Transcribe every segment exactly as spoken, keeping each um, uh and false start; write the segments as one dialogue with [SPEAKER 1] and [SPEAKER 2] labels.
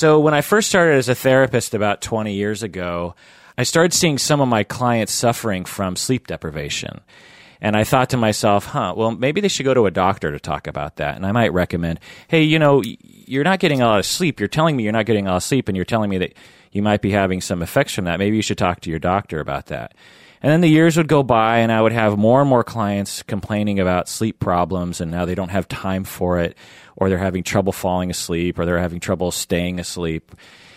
[SPEAKER 1] So when I first started as a therapist about twenty years ago, I started seeing some of my clients suffering from sleep deprivation. And I thought to myself, huh, well, maybe they should go to a doctor to talk about that. And I might recommend, hey, you know, you're not getting a lot of sleep. You're telling me you're not getting a lot of sleep, and you're telling me that you might be having some effects from that. Maybe you should talk to your doctor about that. And then the years would go by, and I would have more and more clients complaining about sleep problems, and now they don't have time for it, or they're having trouble falling asleep, or they're having trouble staying asleep.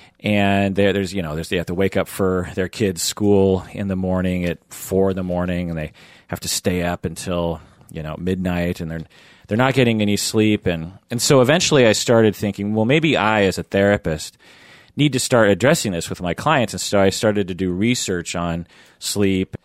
[SPEAKER 1] And there, there's, you know, there's, they have to wake up for their kids' school in the morning at four in the morning, and they have to stay up until, you know, midnight, and they're they're not getting any sleep. And, and so eventually I started thinking, well, maybe I, as a therapist, need to start addressing this with my clients. And so I started to do research on sleep.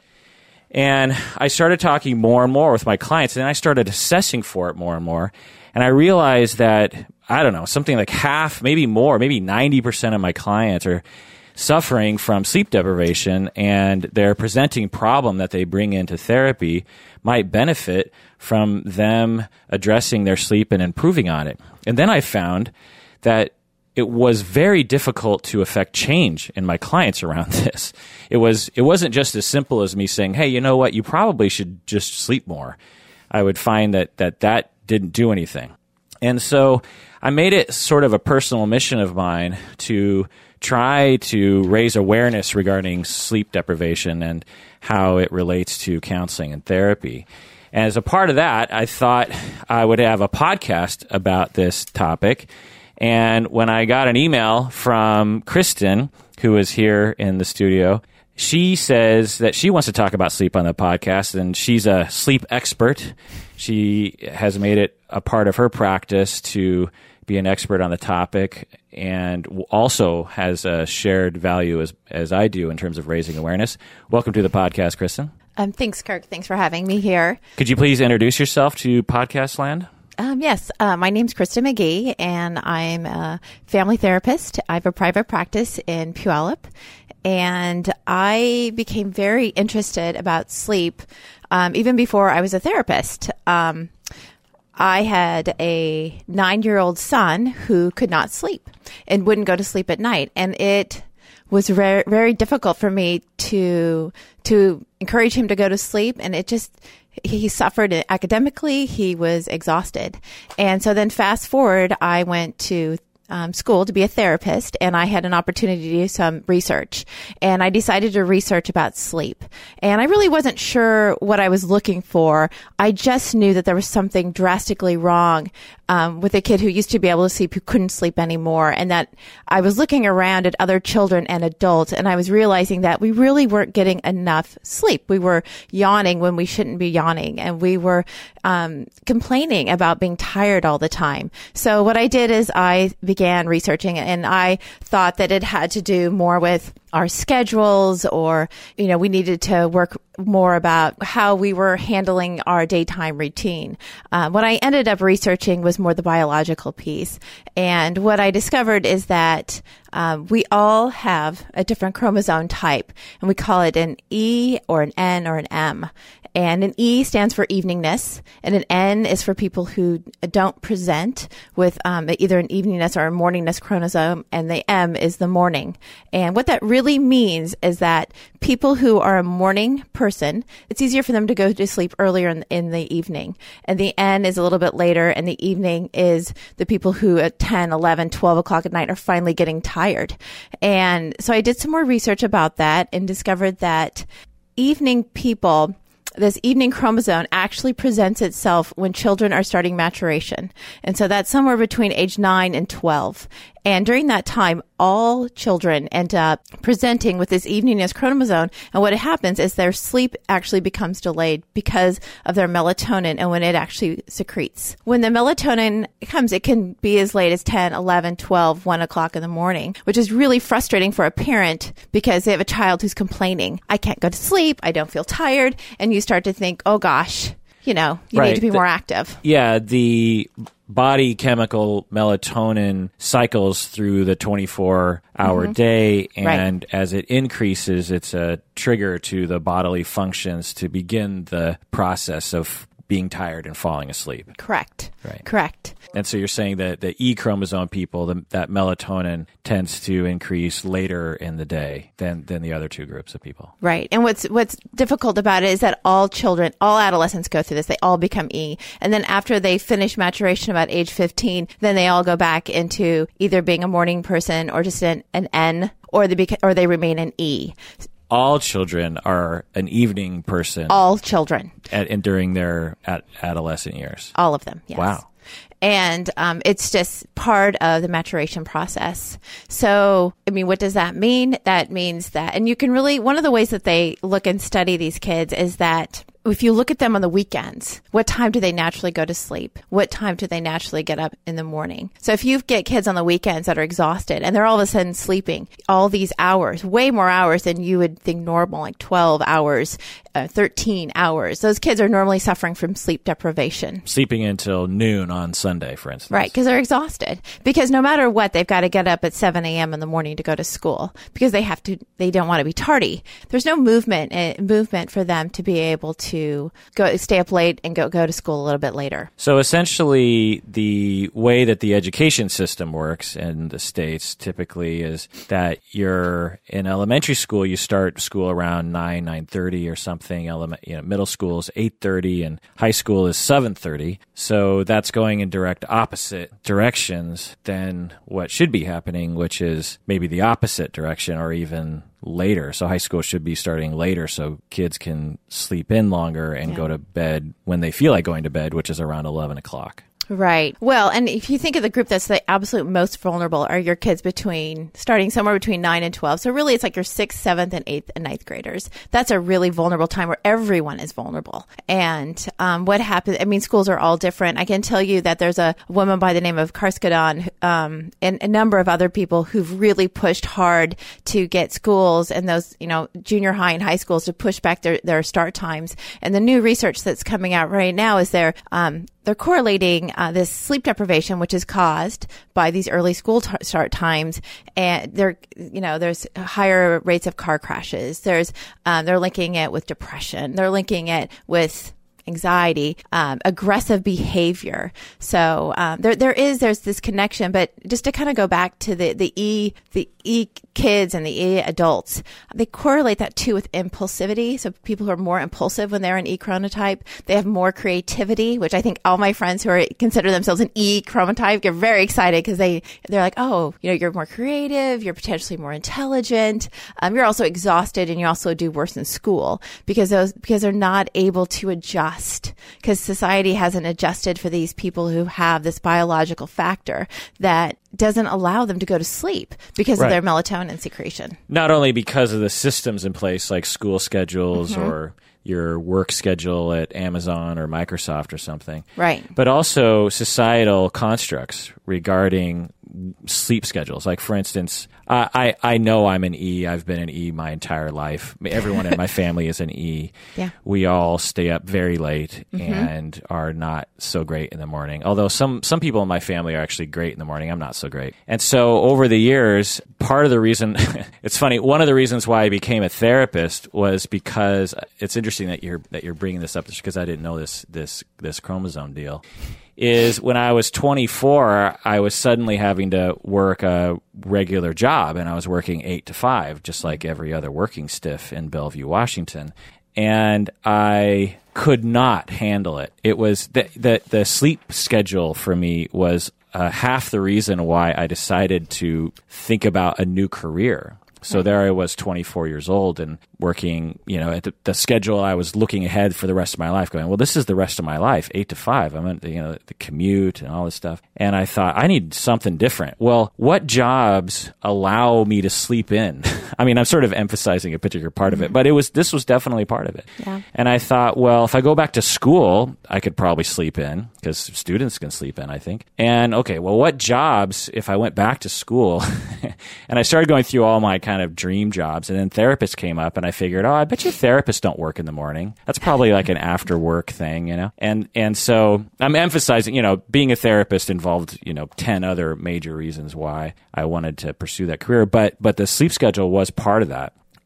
[SPEAKER 1] And I started talking more and more with my clients, and I started assessing for it more and more. And I realized that, I don't know, something like half, maybe more, maybe ninety percent of my clients are suffering from sleep deprivation, and their presenting problem that they bring into therapy might benefit from them addressing their sleep and improving on it. And then I found that it was very difficult to affect change in my clients around this. It was, it wasn't just as simple as me saying, hey, you know what, you probably should just sleep more. I would find that that, that didn't do anything. And so I made it sort of a personal mission of mine to try to raise awareness regarding sleep deprivation and how it relates to counseling and therapy. And as a part of that, I thought I would have a podcast about this topic. And when I got an email from Kristen, who is here in the studio, she says that she wants to talk about sleep on the podcast, and she's a sleep expert. She has made it a part of her practice to be an expert on the topic, and also has a shared value as as I do in terms of raising awareness. Welcome to the podcast, Kristen.
[SPEAKER 2] Um, thanks, Kirk. Thanks for having me here.
[SPEAKER 1] Could you please introduce yourself to podcast land?
[SPEAKER 2] Um, yes, uh, my name's Kristen McGee, and I'm a family therapist. I have a private practice in Puyallup, and I became very interested about sleep um, even before I was a therapist. Um, I had a nine-year-old son who could not sleep and wouldn't go to sleep at night, and it was very, very difficult for me to to encourage him to go to sleep, and it just he suffered academically. He was exhausted. And so then fast forward, I went to um, school to be a therapist, and I had an opportunity to do some research. And I decided to research about sleep. And I really wasn't sure what I was looking for. I just knew that there was something drastically wrong um, with a kid who used to be able to sleep, who couldn't sleep anymore. And that I was looking around at other children and adults, and I was realizing that we really weren't getting enough sleep. We were yawning when we shouldn't be yawning, and we were um, complaining about being tired all the time. So what I did is I began researching, and I thought that it had to do more with our schedules, or, you know, we needed to work more about how we were handling our daytime routine. Uh, what I ended up researching was more the biological piece. And what I discovered is that um, we all have a different chromosome type, and we call it an E or an N or an M. And an E stands for eveningness, and an N is for people who don't present with um, either an eveningness or a morningness chromosome, and the M is the morning. And what that really means is that people who are a morning person, it's easier for them to go to sleep earlier in, in the evening. And the N is a little bit later, and the evening is the people who at ten, eleven, twelve o'clock at night are finally getting tired. And so I did some more research about that and discovered that evening people, this evening chromosome actually presents itself when children are starting maturation. And so that's somewhere between age nine and twelve. And during that time, all children end up presenting with this eveningness chromosome. And what happens is their sleep actually becomes delayed because of their melatonin and when it actually secretes. When the melatonin comes, it can be as late as ten, eleven, twelve, one o'clock in the morning, which is really frustrating for a parent because they have a child who's complaining, I can't go to sleep, I don't feel tired. And you start to think, oh gosh, you know, you
[SPEAKER 1] right.
[SPEAKER 2] need to be
[SPEAKER 1] the,
[SPEAKER 2] more active.
[SPEAKER 1] Yeah, the body chemical melatonin cycles through the twenty-four hour mm-hmm. day, and right. as it increases, it's a trigger to the bodily functions to begin the process of being tired and falling asleep.
[SPEAKER 2] Correct.
[SPEAKER 1] Right.
[SPEAKER 2] Correct.
[SPEAKER 1] And so you're saying that the E chromosome people, the, that melatonin tends to increase later in the day than, than the other two groups of people.
[SPEAKER 2] Right. And what's what's difficult about it is that all children, all adolescents go through this. They all become E. And then after they finish maturation about age fifteen, then they all go back into either being a morning person or just an, an N, or they beca- or they remain an E.
[SPEAKER 1] All children are an evening person.
[SPEAKER 2] All children.
[SPEAKER 1] At, and during their at adolescent years.
[SPEAKER 2] All of them, yes.
[SPEAKER 1] Wow.
[SPEAKER 2] And um, it's just part of the maturation process. So, I mean, what does that mean? That means that, and you can really, one of the ways that they look and study these kids is that if you look at them on the weekends, what time do they naturally go to sleep? What time do they naturally get up in the morning? So if you get kids on the weekends that are exhausted and they're all of a sudden sleeping all these hours, way more hours than you would think normal, like twelve hours, uh, thirteen hours, those kids are normally suffering from sleep deprivation.
[SPEAKER 1] Sleeping until noon on Sunday, for instance.
[SPEAKER 2] Right, because they're exhausted. Because no matter what, they've got to get up at seven a.m. in the morning to go to school because they have to, they don't want to be tardy. There's no movement, uh, movement for them to be able to to go stay up late and go go to school a little bit later.
[SPEAKER 1] So essentially, the way that the education system works in the States typically is that you're in elementary school, you start school around nine, nine thirty or something. Element, you know, middle school is eight thirty and high school is seven thirty. So that's going in direct opposite directions than what should be happening, which is maybe the opposite direction or even later. So high school should be starting later so kids can sleep in longer and yeah. go to bed when they feel like going to bed, which is around eleven o'clock.
[SPEAKER 2] Right. Well, and if you think of the group that's the absolute most vulnerable are your kids between, starting somewhere between nine and twelve. So really it's like your sixth, seventh, and eighth and ninth graders. That's a really vulnerable time where everyone is vulnerable. And um, what happens, I mean, schools are all different. I can tell you that there's a woman by the name of Karskadon um, and a number of other people who've really pushed hard to get schools and those, you know, junior high and high schools to push back their, their start times. And the new research that's coming out right now is they're, um, they're correlating uh, this sleep deprivation, which is caused by these early school t- start times, and there, you know, there's higher rates of car crashes. There's, um, they're linking it with depression. They're linking it with anxiety, um, aggressive behavior. So um, there, there is, there's this connection. But just to kind of go back to the the E, the E kids and the E adults, they correlate that too with impulsivity. So people who are more impulsive when they're an E chronotype, they have more creativity, which I think all my friends who are consider themselves an E chronotype get very excited because they they're like, oh, you know, you're more creative, you're potentially more intelligent, um, you're also exhausted, and you also do worse in school because those because they're not able to adjust. Because society hasn't adjusted for these people who have this biological factor that doesn't allow them to go to sleep because right. of their melatonin secretion.
[SPEAKER 1] Not only because of the systems in place like school schedules mm-hmm. or your work schedule at Amazon or Microsoft or something.
[SPEAKER 2] Right.
[SPEAKER 1] But also societal constructs regarding sleep schedules. Like, for instance, uh, I, I know I'm an E. I've been an E my entire life. Everyone in my family is an E.
[SPEAKER 2] Yeah.
[SPEAKER 1] We all stay up very late
[SPEAKER 2] mm-hmm.
[SPEAKER 1] and are not so great in the morning. Although some, some people in my family are actually great in the morning. I'm not so great. And so over the years, part of the reason, it's funny, one of the reasons why I became a therapist was because it's interesting that you're, that you're bringing this up just because I didn't know this, this, this chromosome deal. Is when I was twenty-four, I was suddenly having to work a regular job, and I was working eight to five, just like every other working stiff in Bellevue, Washington. And I could not handle it. It was the the, the sleep schedule for me was uh, half the reason why I decided to think about a new career. So right. there I was, twenty-four years old and working, you know, at the, the schedule. I was looking ahead for the rest of my life going, well, this is the rest of my life, eight to five. I'm in, you know, the commute and all this stuff. And I thought, I need something different. Well, what jobs allow me to sleep in? I mean, I'm sort of emphasizing a particular part mm-hmm. of it, but it was, this was definitely part of it.
[SPEAKER 2] Yeah.
[SPEAKER 1] And I thought, well, if I go back to school, I could probably sleep in because students can sleep in, I think. And okay, well, what jobs, if I went back to school and I started going through all my kind of dream jobs, and then therapists came up, and I figured, oh, I bet you therapists don't work in the morning. That's probably like an after work thing, you know? And, and so I'm emphasizing, you know, being a therapist involved, you know, ten other major reasons why I wanted to pursue that career. But, but the sleep schedule was part of that.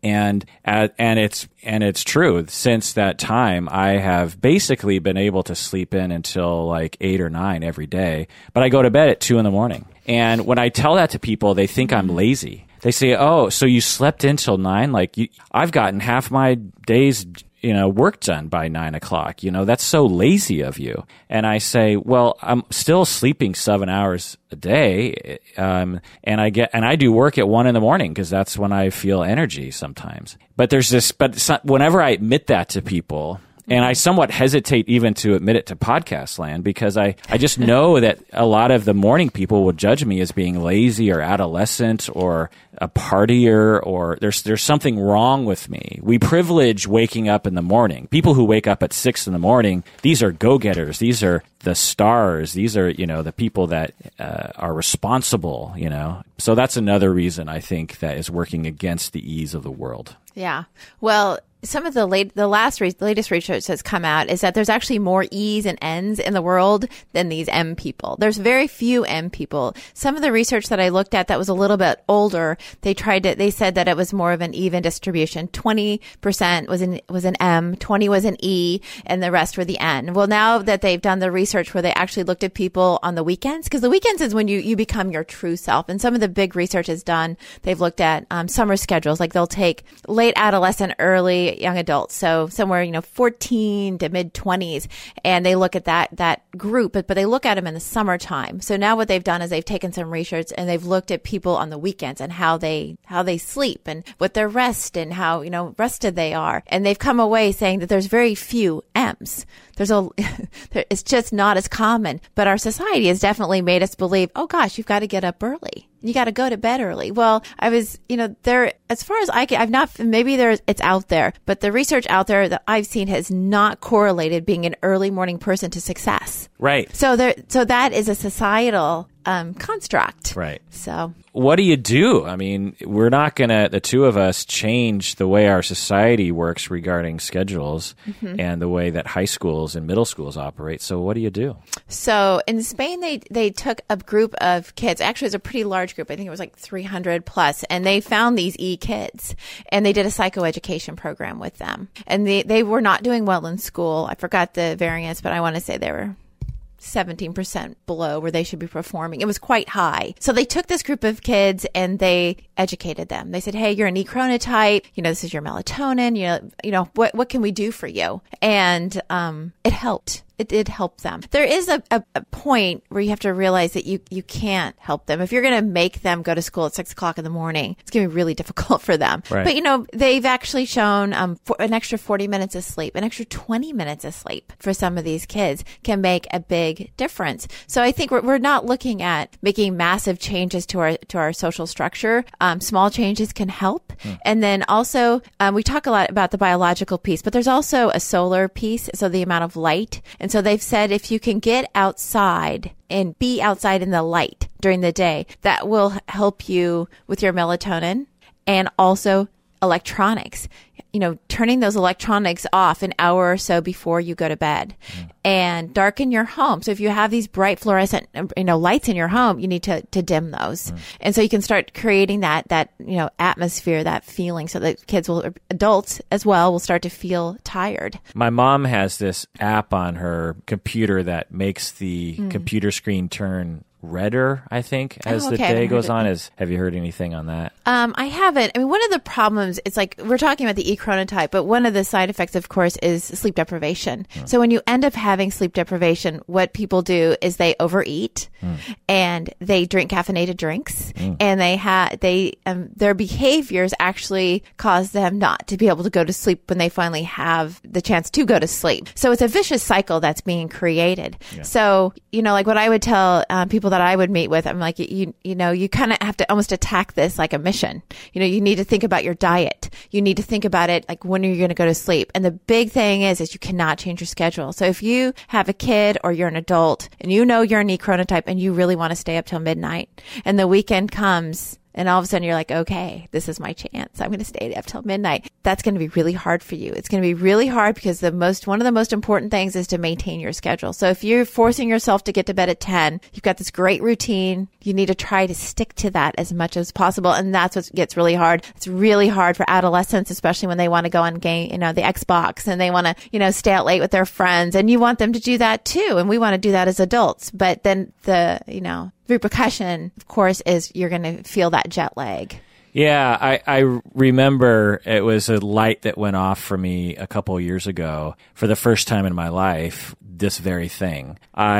[SPEAKER 1] And uh, and it's and it's true. Since that time, I have basically been able to sleep in until like eight or nine every day. But I go to bed at two in the morning. And when I tell that to people, they think I'm lazy. They say, "Oh, so you slept in till nine? Like you, I've gotten half my day's you know work done by nine o'clock. You know that's so lazy of you." And I say, "Well, I'm still sleeping seven hours a day, um, and I get and I do work at one in the morning because that's when I feel energy sometimes." But there's this. But whenever I admit that to people. And I somewhat hesitate even to admit it to podcast land because I, I just know that a lot of the morning people will judge me as being lazy or adolescent or a partier or there's there's something wrong with me. We privilege waking up in the morning. People who wake up at six in the morning, these are go-getters. These are the stars. These are, you know, the people that uh, are responsible, you know. So that's another reason I think that is working against the ease of the world.
[SPEAKER 2] Yeah. Well, some of the late, the last, re- the latest research that's come out is that there's actually more E's and N's in the world than these M people. There's very few M people. Some of the research that I looked at that was a little bit older, they tried to, they said that it was more of an even distribution. twenty percent was an, was an M, twenty was an E, and the rest were the N. Well, now that they've done the research where they actually looked at people on the weekends, because the weekends is when you, you become your true self. And some of the big research is done. They've looked at um, summer schedules, like they'll take late adolescent, early young adults, so somewhere, you know, fourteen to mid twenties, and they look at that that group, but, but they look at them in the summertime. So now what they've done is they've taken some research and they've looked at people on the weekends and how they how they sleep and what their rest and how, you know, rested they are. And they've come away saying that there's very few M's. There's a, it's just not as common, but our society has definitely made us believe, oh gosh, you've got to get up early. You got to go to bed early. Well, I was, you know, there, as far as I can, I've not, maybe there's, it's out there, but the research out there that I've seen has not correlated being an early morning person to success.
[SPEAKER 1] Right.
[SPEAKER 2] So there, so that is a societal um, construct.
[SPEAKER 1] Right.
[SPEAKER 2] So
[SPEAKER 1] what do you do? I mean, we're not going to, the two of us, change the way our society works regarding schedules mm-hmm. and the way that high schools and middle schools operate. So what do you do?
[SPEAKER 2] So in Spain, they, they took a group of kids. Actually, it was a pretty large group. I think it was like three hundred plus. And they found these E kids and they did a psychoeducation program with them. And they, they were not doing well in school. I forgot the variance, but I want to say they were seventeen percent below where they should be performing. It was quite high. So they took this group of kids and they educated them. They said, hey, you're an E chronotype. You know, this is your melatonin. You know, you know, what, what can we do for you? And, um, it helped. It did help them. There is a, a, a point where you have to realize that you, you can't help them. If you're going to make them go to school at six o'clock in the morning, it's going to be really difficult for them.
[SPEAKER 1] Right.
[SPEAKER 2] But, you know, they've actually shown um, for an extra forty minutes of sleep, an extra twenty minutes of sleep for some of these kids can make a big difference. So I think we're, we're not looking at making massive changes to our to our social structure. Um, small changes can help. Hmm. And then also, um, we talk a lot about the biological piece, but there's also a solar piece, so the amount of light. And so they've said if you can get outside and be outside in the light during the day, that will help you with your melatonin and also electronics. You know, turning those electronics off an hour or so before you go to bed mm. and darken your home. So if you have these bright fluorescent, you know, lights in your home, you need to, to dim those. Mm. And so you can start creating that, that, you know, atmosphere, that feeling so that kids will, adults as well, will start to feel tired.
[SPEAKER 1] My mom has this app on her computer that makes the mm. computer screen turn redder, I think, as
[SPEAKER 2] oh,
[SPEAKER 1] the
[SPEAKER 2] okay.
[SPEAKER 1] day goes on. Is have you heard anything on that?
[SPEAKER 2] Um, I haven't. I mean, one of the problems, it's like we're talking about the E chronotype, but one of the side effects, of course, is sleep deprivation. Mm. So when you end up having sleep deprivation, what people do is they overeat mm. and they drink caffeinated drinks, mm. and they have they um, their behaviors actually cause them not to be able to go to sleep when they finally have the chance to go to sleep. So it's a vicious cycle that's being created. Yeah. So you know, like what I would tell um, people that I would meet with, I'm like, you, you know, you kind of have to almost attack this like a mission. You know, you need to think about your diet. You need to think about it like when are you going to go to sleep? And the big thing is, is you cannot change your schedule. So if you have a kid or you're an adult and you know you're an E chronotype and you really want to stay up till midnight and the weekend comes And all of a sudden you're like, okay, this is my chance. I'm going to stay up till midnight. That's going to be really hard for you. It's going to be really hard because the most, one of the most important things is to maintain your schedule. So if you're forcing yourself to get to bed at ten, you've got this great routine. You need to try to stick to that as much as possible. And that's what gets really hard. It's really hard for adolescents, especially when they want to go on game, you know, the Xbox, and they want to, you know, stay out late with their friends, and you want them to do that too. And we want to do that as adults. But then the, you know, repercussion, of course, is you're going to feel that jet lag.
[SPEAKER 1] Yeah, I, I remember it was a light that went off for me a couple of years ago for the first time in my life, this very thing.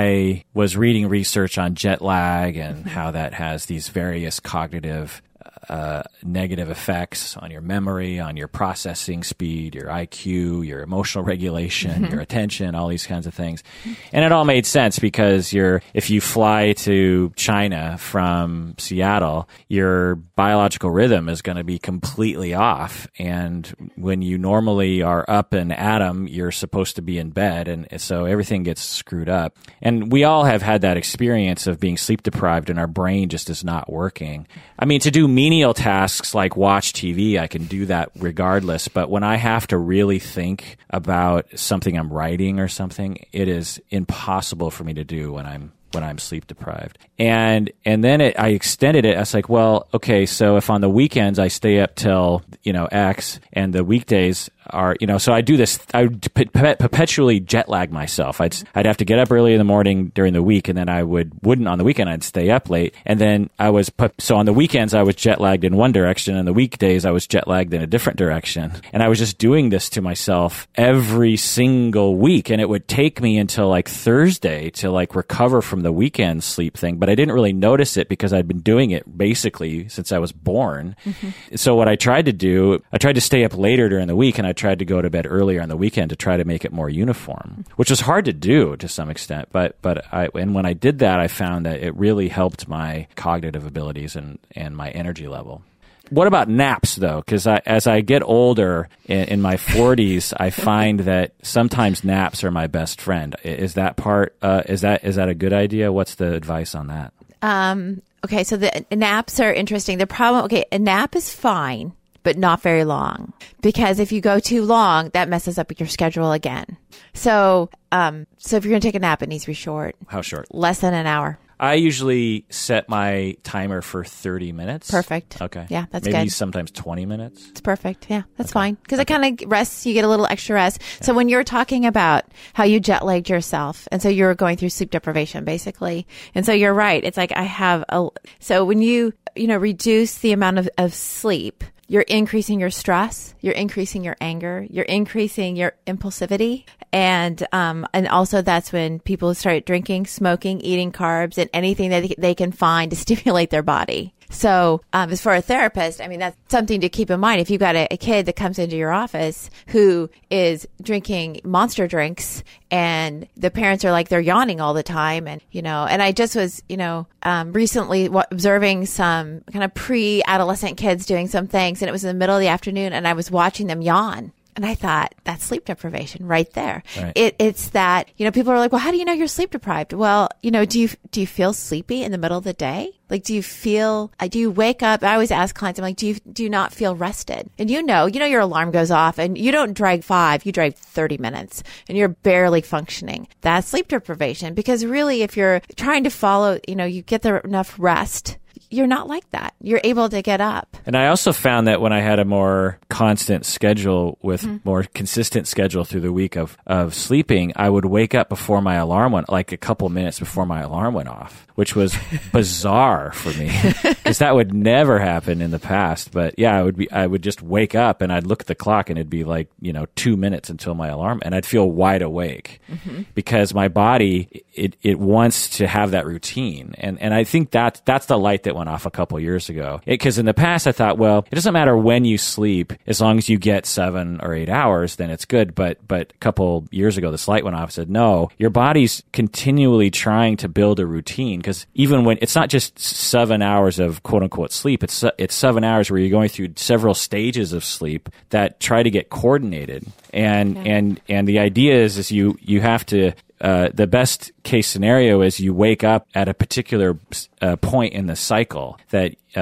[SPEAKER 1] I was reading research on jet lag and how that has these various cognitive Uh, negative effects on your memory, on your processing speed, your I Q, your emotional regulation, mm-hmm. your attention, all these kinds of things. And it all made sense because you're, if you fly to China from Seattle, your biological rhythm is going to be completely off. And when you normally are up and at 'em, you're supposed to be in bed. And so everything gets screwed up. And we all have had that experience of being sleep deprived and our brain just is not working. I mean, to do menial tasks like watch T V, I can do that regardless. But when I have to really think about something I'm writing or something, it is impossible for me to do when I'm when I'm sleep deprived. And and then it, I extended it. I was like, well, okay, so if on the weekends I stay up till, you know, X and the weekdays are, you know, so I do this, I would perpetually jet lag myself. I'd, I'd have to get up early in the morning during the week, and then I would, wouldn't on the weekend, I'd stay up late. And then I was, so on the weekends I was jet lagged in one direction, and the weekdays I was jet lagged in a different direction. And I was just doing this to myself every single week. And it would take me until like Thursday to like recover from the weekend sleep thing. But I didn't really notice it because I'd been doing it basically since I was born. Mm-hmm. So what I tried to do, I tried to stay up later during the week, and I tried to go to bed earlier on the weekend to try to make it more uniform, which was hard to do to some extent. But but I and when I did that, I found that it really helped my cognitive abilities and, and my energy level. What about naps, though? Because as I get older, in, in my forties, I find that sometimes naps are my best friend. Is that part? Uh, is that is that a good idea? What's the advice on that?
[SPEAKER 2] Um, okay, so the naps are interesting. The problem, okay, a nap is fine, but not very long. Because if you go too long, that messes up your schedule again. So, um, so if you're going to take a nap, it needs to be short.
[SPEAKER 1] How short?
[SPEAKER 2] Less than an hour.
[SPEAKER 1] I usually set my timer for thirty minutes.
[SPEAKER 2] Perfect.
[SPEAKER 1] Okay.
[SPEAKER 2] Yeah, that's
[SPEAKER 1] Maybe
[SPEAKER 2] good.
[SPEAKER 1] Maybe sometimes twenty minutes.
[SPEAKER 2] It's perfect. Yeah, that's
[SPEAKER 1] okay.
[SPEAKER 2] fine. Because
[SPEAKER 1] okay.
[SPEAKER 2] it kind of rests, you get a little extra rest. Yeah. So when you're talking about how you jet lagged yourself, and so you're going through sleep deprivation, basically. And so you're right. It's like I have a, so when you, you know, reduce the amount of, of sleep, you're increasing your stress, you're increasing your anger, you're increasing your impulsivity. And, um, and also that's when people start drinking, smoking, eating carbs, and anything that they can find to stimulate their body. So, um, as for a therapist, I mean, that's something to keep in mind. If you've got a, a kid that comes into your office who is drinking monster drinks and the parents are like, they're yawning all the time. And, you know, and I just was, you know, um, recently w- observing some kind of pre-adolescent kids doing some things, and it was in the middle of the afternoon, and I was watching them yawn. And I thought, that's sleep deprivation right there.
[SPEAKER 1] Right.
[SPEAKER 2] It, it's that, you know, people are like, well, how do you know you're sleep deprived? Well, you know, do you, do you feel sleepy in the middle of the day? Like, do you feel, do you wake up? I always ask clients, I'm like, do you, do you not feel rested? And you know, you know, your alarm goes off and you don't drag five, you drag thirty minutes and you're barely functioning. That's sleep deprivation, because really, if you're trying to follow, you know, you get the enough rest, you're not like that. You're able to get up.
[SPEAKER 1] And I also found that when I had a more constant schedule with mm-hmm. more consistent schedule through the week of, of sleeping, I would wake up before my alarm went, like a couple minutes before my alarm went off, which was bizarre for me because that would never happen in the past. But yeah, I would be, I would just wake up and I'd look at the clock and it'd be like, you know, two minutes until my alarm, and I'd feel wide awake mm-hmm. because my body, it, it wants to have that routine. And, and I think that that's the light that went off a couple years ago. Because in the past I thought, well, it doesn't matter when you sleep, as long as you get seven or eight hours, then it's good. But but a couple years ago, this light went off and said, no, your body's continually trying to build a routine. Because even when it's not just seven hours of quote unquote sleep, it's it's seven hours where you're going through several stages of sleep that try to get coordinated. And okay. and and the idea is is you you have to. Uh, the best case scenario is you wake up at a particular uh, point in the cycle that uh,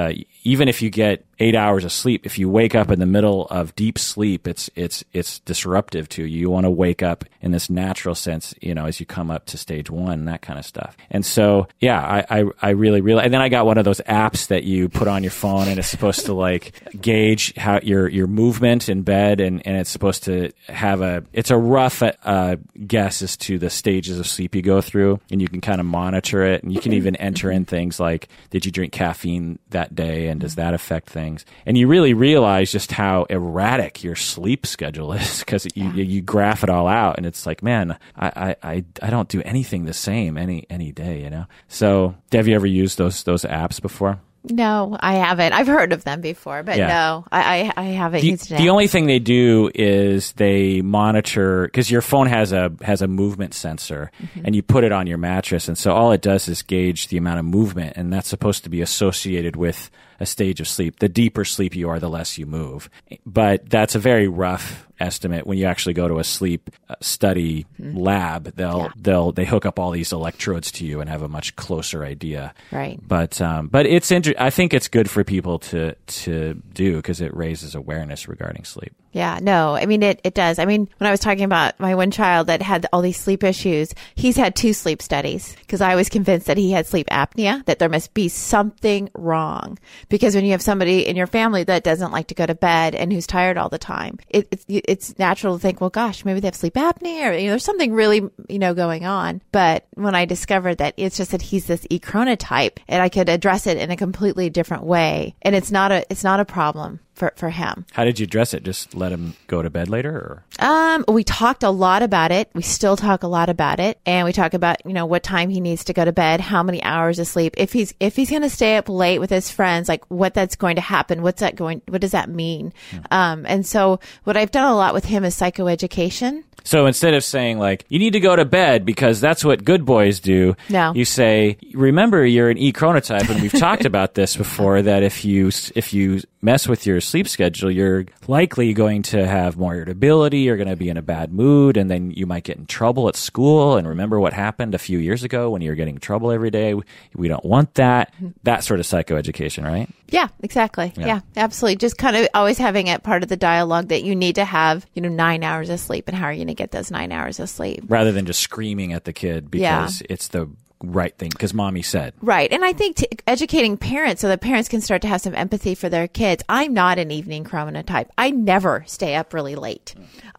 [SPEAKER 1] even if you get eight hours of sleep, if you wake up in the middle of deep sleep, it's it's it's disruptive to you. You want to wake up in this natural sense, you know, as you come up to stage one and that kind of stuff. And so, yeah, I I, I really really. And then I got one of those apps that you put on your phone, and it's supposed to like gauge how your your movement in bed, and and it's supposed to have a it's a rough uh, guess as to the stages of sleep you go through, and you can kind of monitor it, and you can even enter in things like, did you drink caffeine that day, and does that affect things? And you really realize just how erratic your sleep schedule is, because you,
[SPEAKER 2] Yeah.
[SPEAKER 1] you graph it all out, and it's like, man, I, I, I don't do anything the same any any day, you know? So have you ever used those those apps before?
[SPEAKER 2] No, I haven't. I've heard of them before, but
[SPEAKER 1] Yeah.
[SPEAKER 2] no, I, I, I haven't
[SPEAKER 1] The,
[SPEAKER 2] used it.
[SPEAKER 1] the only thing they do is they monitor, because your phone has a has a movement sensor,
[SPEAKER 2] Mm-hmm.
[SPEAKER 1] and you put it on your mattress, and so all it does is gauge the amount of movement, and that's supposed to be associated with a stage of sleep. The deeper sleep you are, the less you move. But that's a very rough estimate. When you actually go to a sleep uh, study
[SPEAKER 2] Mm-hmm.
[SPEAKER 1] lab, they'll
[SPEAKER 2] Yeah.
[SPEAKER 1] they'll they hook up all these electrodes to you and have a much closer idea.
[SPEAKER 2] Right.
[SPEAKER 1] But um, but it's inter- I think it's good for people to to do, because it raises awareness regarding sleep.
[SPEAKER 2] Yeah, no, I mean, it, it does. I mean, when I was talking about my one child that had all these sleep issues, he's had two sleep studies, because I was convinced that he had sleep apnea, that there must be something wrong. Because when you have somebody in your family that doesn't like to go to bed and who's tired all the time, it, it's, it's natural to think, well, gosh, maybe they have sleep apnea, or, you know, there's something really, you know, going on. But when I discovered that it's just that he's this E chronotype, and I could address it in a completely different way, and it's not a, it's not a problem for, for him.
[SPEAKER 1] How did you address it? Just let him go to bed later? Or?
[SPEAKER 2] Um, we talked a lot about it. We still talk a lot about it. And we talk about, you know, what time he needs to go to bed, how many hours of sleep. If he's, if he's going to stay up late with his friends, like what that's going to happen. What's that going, what does that mean? Hmm. Um, and so what I've done a lot with him is psychoeducation.
[SPEAKER 1] So instead of saying like, you need to go to bed because that's what good boys do,
[SPEAKER 2] No.
[SPEAKER 1] you say, remember you're an E chronotype, and we've talked about this before, that if you if you mess with your sleep schedule, you're likely going to have more irritability, you're going to be in a bad mood, and then you might get in trouble at school. And remember what happened a few years ago when you were getting in trouble every day? We don't want that. That sort of psychoeducation, right?
[SPEAKER 2] Yeah, exactly.
[SPEAKER 1] Yeah.
[SPEAKER 2] Yeah. absolutely. Just kind of always having it part of the dialogue that you need to have, you know, nine hours of sleep, and how are you going to get those nine hours of sleep?
[SPEAKER 1] Rather than just screaming at the kid because
[SPEAKER 2] Yeah.
[SPEAKER 1] it's the right thing, because mommy said.
[SPEAKER 2] Right. And I think t- educating parents so that parents can start to have some empathy for their kids. I'm not an evening chronotype. I never stay up really late.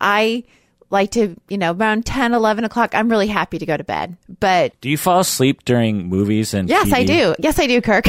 [SPEAKER 2] I like to, you know, around ten, eleven o'clock, I'm really happy to go to bed. But
[SPEAKER 1] Do you fall asleep during movies and
[SPEAKER 2] yes,
[SPEAKER 1] T V?
[SPEAKER 2] I do. Yes, I do, Kirk.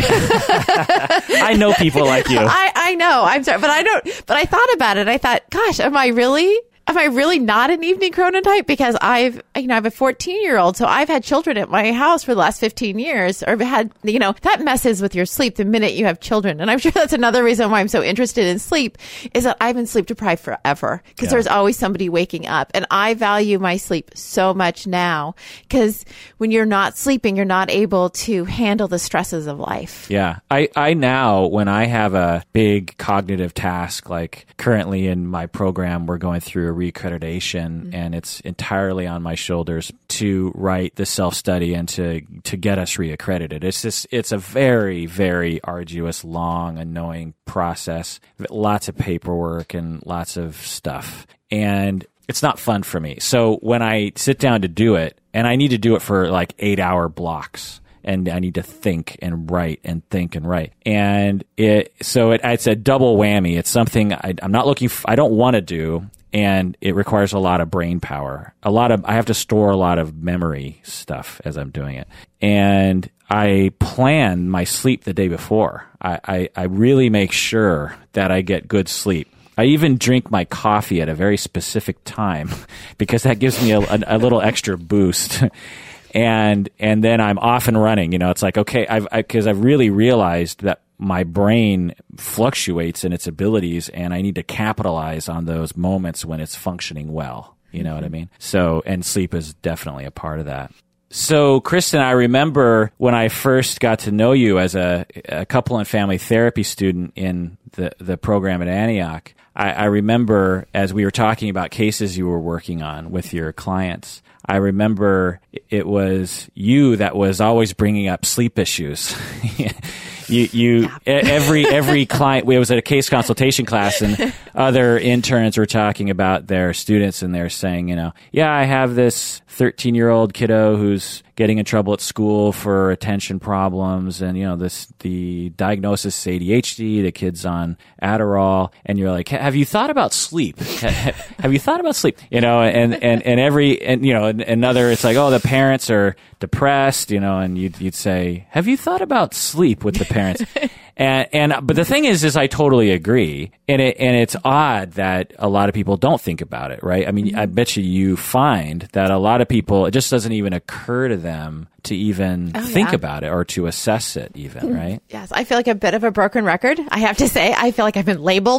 [SPEAKER 1] I know people like you.
[SPEAKER 2] I, I know. I'm sorry, but I don't, but I thought about it. I thought, gosh, am I really, am I really not an evening chronotype? Because I've, you know, I have a fourteen year old. So I've had children at my house for the last fifteen years, or had, you know, that messes with your sleep the minute you have children. And I'm sure that's another reason why I'm so interested in sleep, is that I've been sleep deprived forever, because
[SPEAKER 1] Yeah.
[SPEAKER 2] there's always somebody waking up. And I value my sleep so much now, because when you're not sleeping, you're not able to handle the stresses of life.
[SPEAKER 1] Yeah. I, I now, when I have a big cognitive task, like currently in my program, we're going through a reaccreditation, mm-hmm. and it's entirely on my shoulders to write the self-study and to, to get us reaccredited. It's just, it's a very, very arduous, long, annoying process, lots of paperwork and lots of stuff. And it's not fun for me. So when I sit down to do it, and I need to do it for like eight hour blocks, and I need to think and write and think and write. And it, so it, it's a double whammy. It's something I, I'm not looking for, I don't want to do. And it requires a lot of brain power. A lot of, I have to store a lot of memory stuff as I'm doing it. And I plan my sleep the day before. I, I, I really make sure that I get good sleep. I even drink my coffee at a very specific time because that gives me a, a, a little extra boost. And, and then I'm off and running. You know, it's like, okay, I've, I, cause I've really realized that my brain fluctuates in its abilities, and I need to capitalize on those moments when it's functioning well. You know what I mean? So, and sleep is definitely a part of that. So, Kristen, I remember when I first got to know you as a, a couple and family therapy student in the, the program at Antioch, I, I remember as we were talking about cases you were working on with your clients, I remember it was you that was always bringing up sleep issues. you, you yeah. every every client. We was at a case consultation class, and other interns were talking about their students, and they're saying, you know, yeah, I have this thirteen-year-old kiddo who's getting in trouble at school for attention problems, and you know, this the diagnosis is A D H D. The kid's on Adderall, and you're like, have you thought about sleep? Have you thought about sleep? You know, and and and every and you know another, it's like, oh, the parents are depressed, you know, and you'd you'd say, have you thought about sleep with the parents? And, and, but the thing is, is I totally agree. And it, and it's odd that a lot of people don't think about it, right? I mean, mm-hmm. I bet you you find that a lot of people, it just doesn't even occur to them to even oh, think yeah. about it or to assess it even, right?
[SPEAKER 2] Yes. I feel like a bit of a broken record. I have to say, I feel like I've been labeled,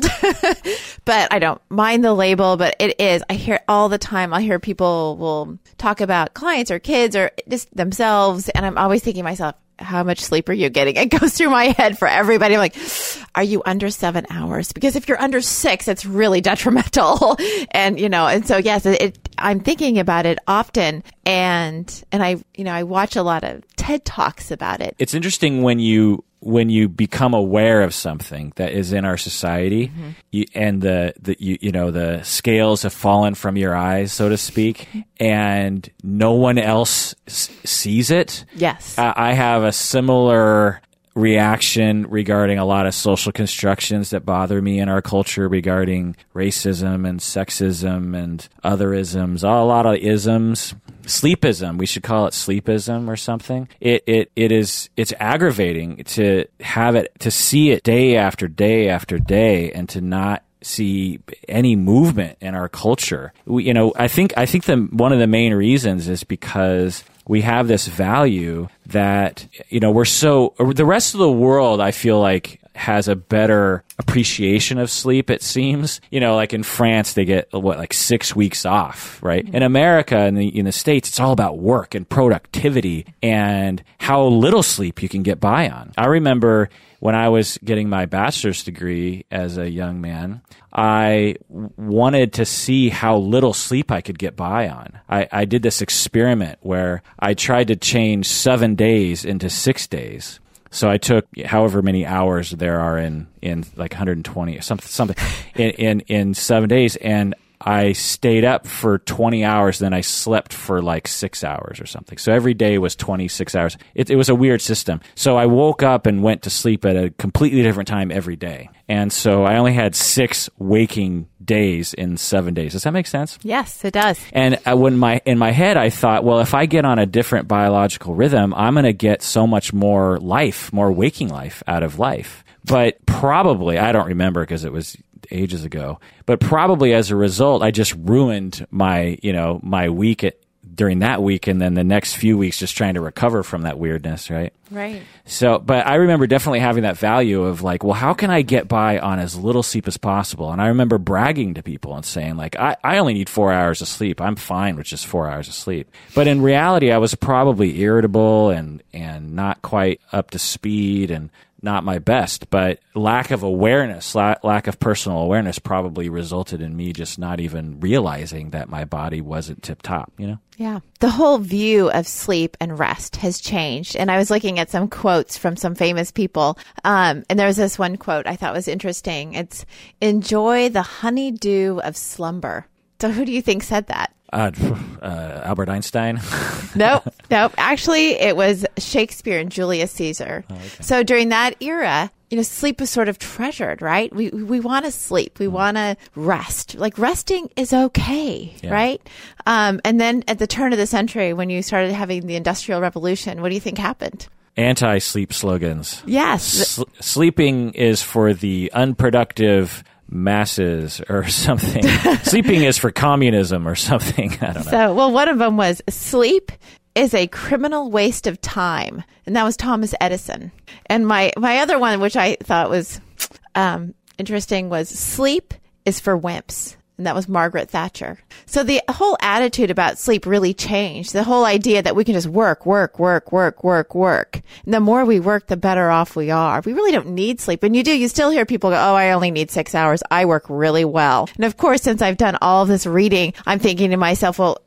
[SPEAKER 2] but I don't mind the label, but it is, I hear all the time, I hear people will talk about clients or kids or just themselves. And I'm always thinking to myself, how much sleep are you getting? It goes through my head for everybody. I'm like, are you under seven hours? Because if you're under six, it's really detrimental. And, you know, and so, yes, it, it, I'm thinking about it often. And, and I, you know, I watch a lot of TED Talks about it.
[SPEAKER 1] It's interesting when you, when you become aware of something that is in our society, mm-hmm. you, and the, the you, you know, the scales have fallen from your eyes, so to speak, and no one else s- sees it.
[SPEAKER 2] Yes.
[SPEAKER 1] Uh, I have a similar reaction regarding a lot of social constructions that bother me in our culture regarding racism and sexism and otherisms, a lot of isms. Sleepism, we should call it sleepism or something. It it it is it's aggravating to have it, to see it day after day after day, and to not see any movement in our culture. We, you know, I think I think the one of the main reasons is because we have this value that, you know, we're so, the rest of the world, I feel like, has a better appreciation of sleep, it seems. You know, like in France, they get, what, like six weeks off, right? Mm-hmm. In America, in the, in the States, it's all about work and productivity and how little sleep you can get by on. I remember when I was getting my bachelor's degree as a young man, I wanted to see how little sleep I could get by on. I, I did this experiment where I tried to change seven days into six days. So I took however many hours there are in, in like one hundred twenty or something, something in, in, in seven days. And I stayed up for twenty hours, then I slept for like six hours or something. So every day was twenty-six hours. It, it was a weird system. So I woke up and went to sleep at a completely different time every day. And so I only had six waking days in seven days. Does that make sense?
[SPEAKER 2] Yes, it does.
[SPEAKER 1] And I, when my in my head, I thought, well, if I get on a different biological rhythm, I'm going to get so much more life, more waking life out of life. But probably, I don't remember because it was ages ago, but probably as a result, I just ruined my, you know, my week at, during that week, and then the next few weeks just trying to recover from that weirdness, right?
[SPEAKER 2] Right.
[SPEAKER 1] So, but I remember definitely having that value of like, well, how can I get by on as little sleep as possible? And I remember bragging to people and saying like, I, I only need four hours of sleep. I'm fine with just four hours of sleep. But in reality, I was probably irritable and, and not quite up to speed and not my best, but lack of awareness, la- lack of personal awareness probably resulted in me just not even realizing that my body wasn't tip top, you know?
[SPEAKER 2] Yeah. The whole view of sleep and rest has changed. And I was looking at some quotes from some famous people. Um, and there was this one quote I thought was interesting. It's, enjoy the honeydew of slumber. So who do you think said that?
[SPEAKER 1] Uh, uh, Albert Einstein?
[SPEAKER 2] Nope. Nope. Actually, it was Shakespeare and Julius Caesar. Oh, okay. So during that era, you know, sleep was sort of treasured, right? We we want to sleep. We mm. want to rest. Like resting is okay, yeah. right? Um, and then at the turn of the century, when you started having the Industrial Revolution, what do you think happened?
[SPEAKER 1] Anti-sleep slogans.
[SPEAKER 2] Yes.
[SPEAKER 1] S- sleeping is for the unproductive masses or something. Sleeping is for communism or something. I don't know.
[SPEAKER 2] So, well, one of them was sleep is a criminal waste of time. And that was Thomas Edison. And my, my other one, which I thought was um, interesting, was sleep is for wimps. And that was Margaret Thatcher. So the whole attitude about sleep really changed. The whole idea that we can just work, work, work, work, work, work. And the more we work, the better off we are. We really don't need sleep. And you do, you still hear people go, oh, I only need six hours. I work really well. And of course, since I've done all of this reading, I'm thinking to myself, well,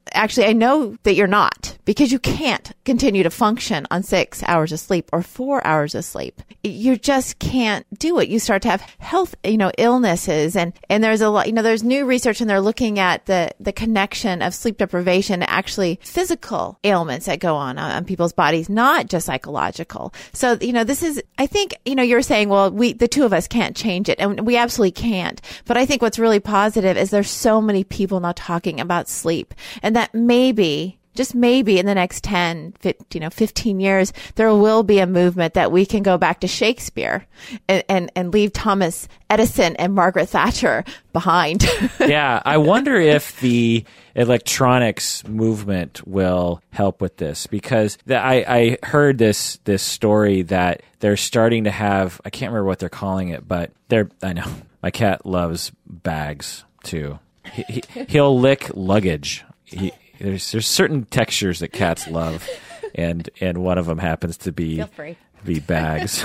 [SPEAKER 2] actually, I know that you're not, because you can't continue to function on six hours of sleep or four hours of sleep. You just can't do it. You start to have health, you know, illnesses. And, and there's a lot, you know, there's new research and they're looking at the, the connection of sleep deprivation to actually physical ailments that go on on people's bodies, not just psychological. So, you know, this is, I think, you know, you're saying, well, we, the two of us can't change it, and we absolutely can't. But I think what's really positive is there's so many people now talking about sleep, and that maybe, just maybe in the next ten, fifteen, you know, fifteen years, there will be a movement that we can go back to Shakespeare and, and, and leave Thomas Edison and Margaret Thatcher behind.
[SPEAKER 1] Yeah. I wonder if the electronics movement will help with this, because the, I, I heard this, this story that they're starting to have, I can't remember what they're calling it, but they're, I know my cat loves bags too. He, he, he'll lick luggage. He, There's there's certain textures that cats love, and and one of them happens to be be bags.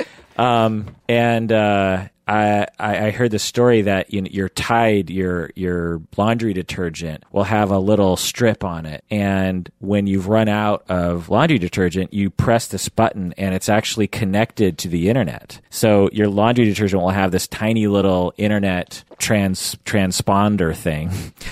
[SPEAKER 1] um, and uh, I I heard the story that you know, your Tide, your your laundry detergent will have a little strip on it, and when you've run out of laundry detergent, you press this button, and it's actually connected to the internet. So your laundry detergent will have this tiny little internet trans transponder thing.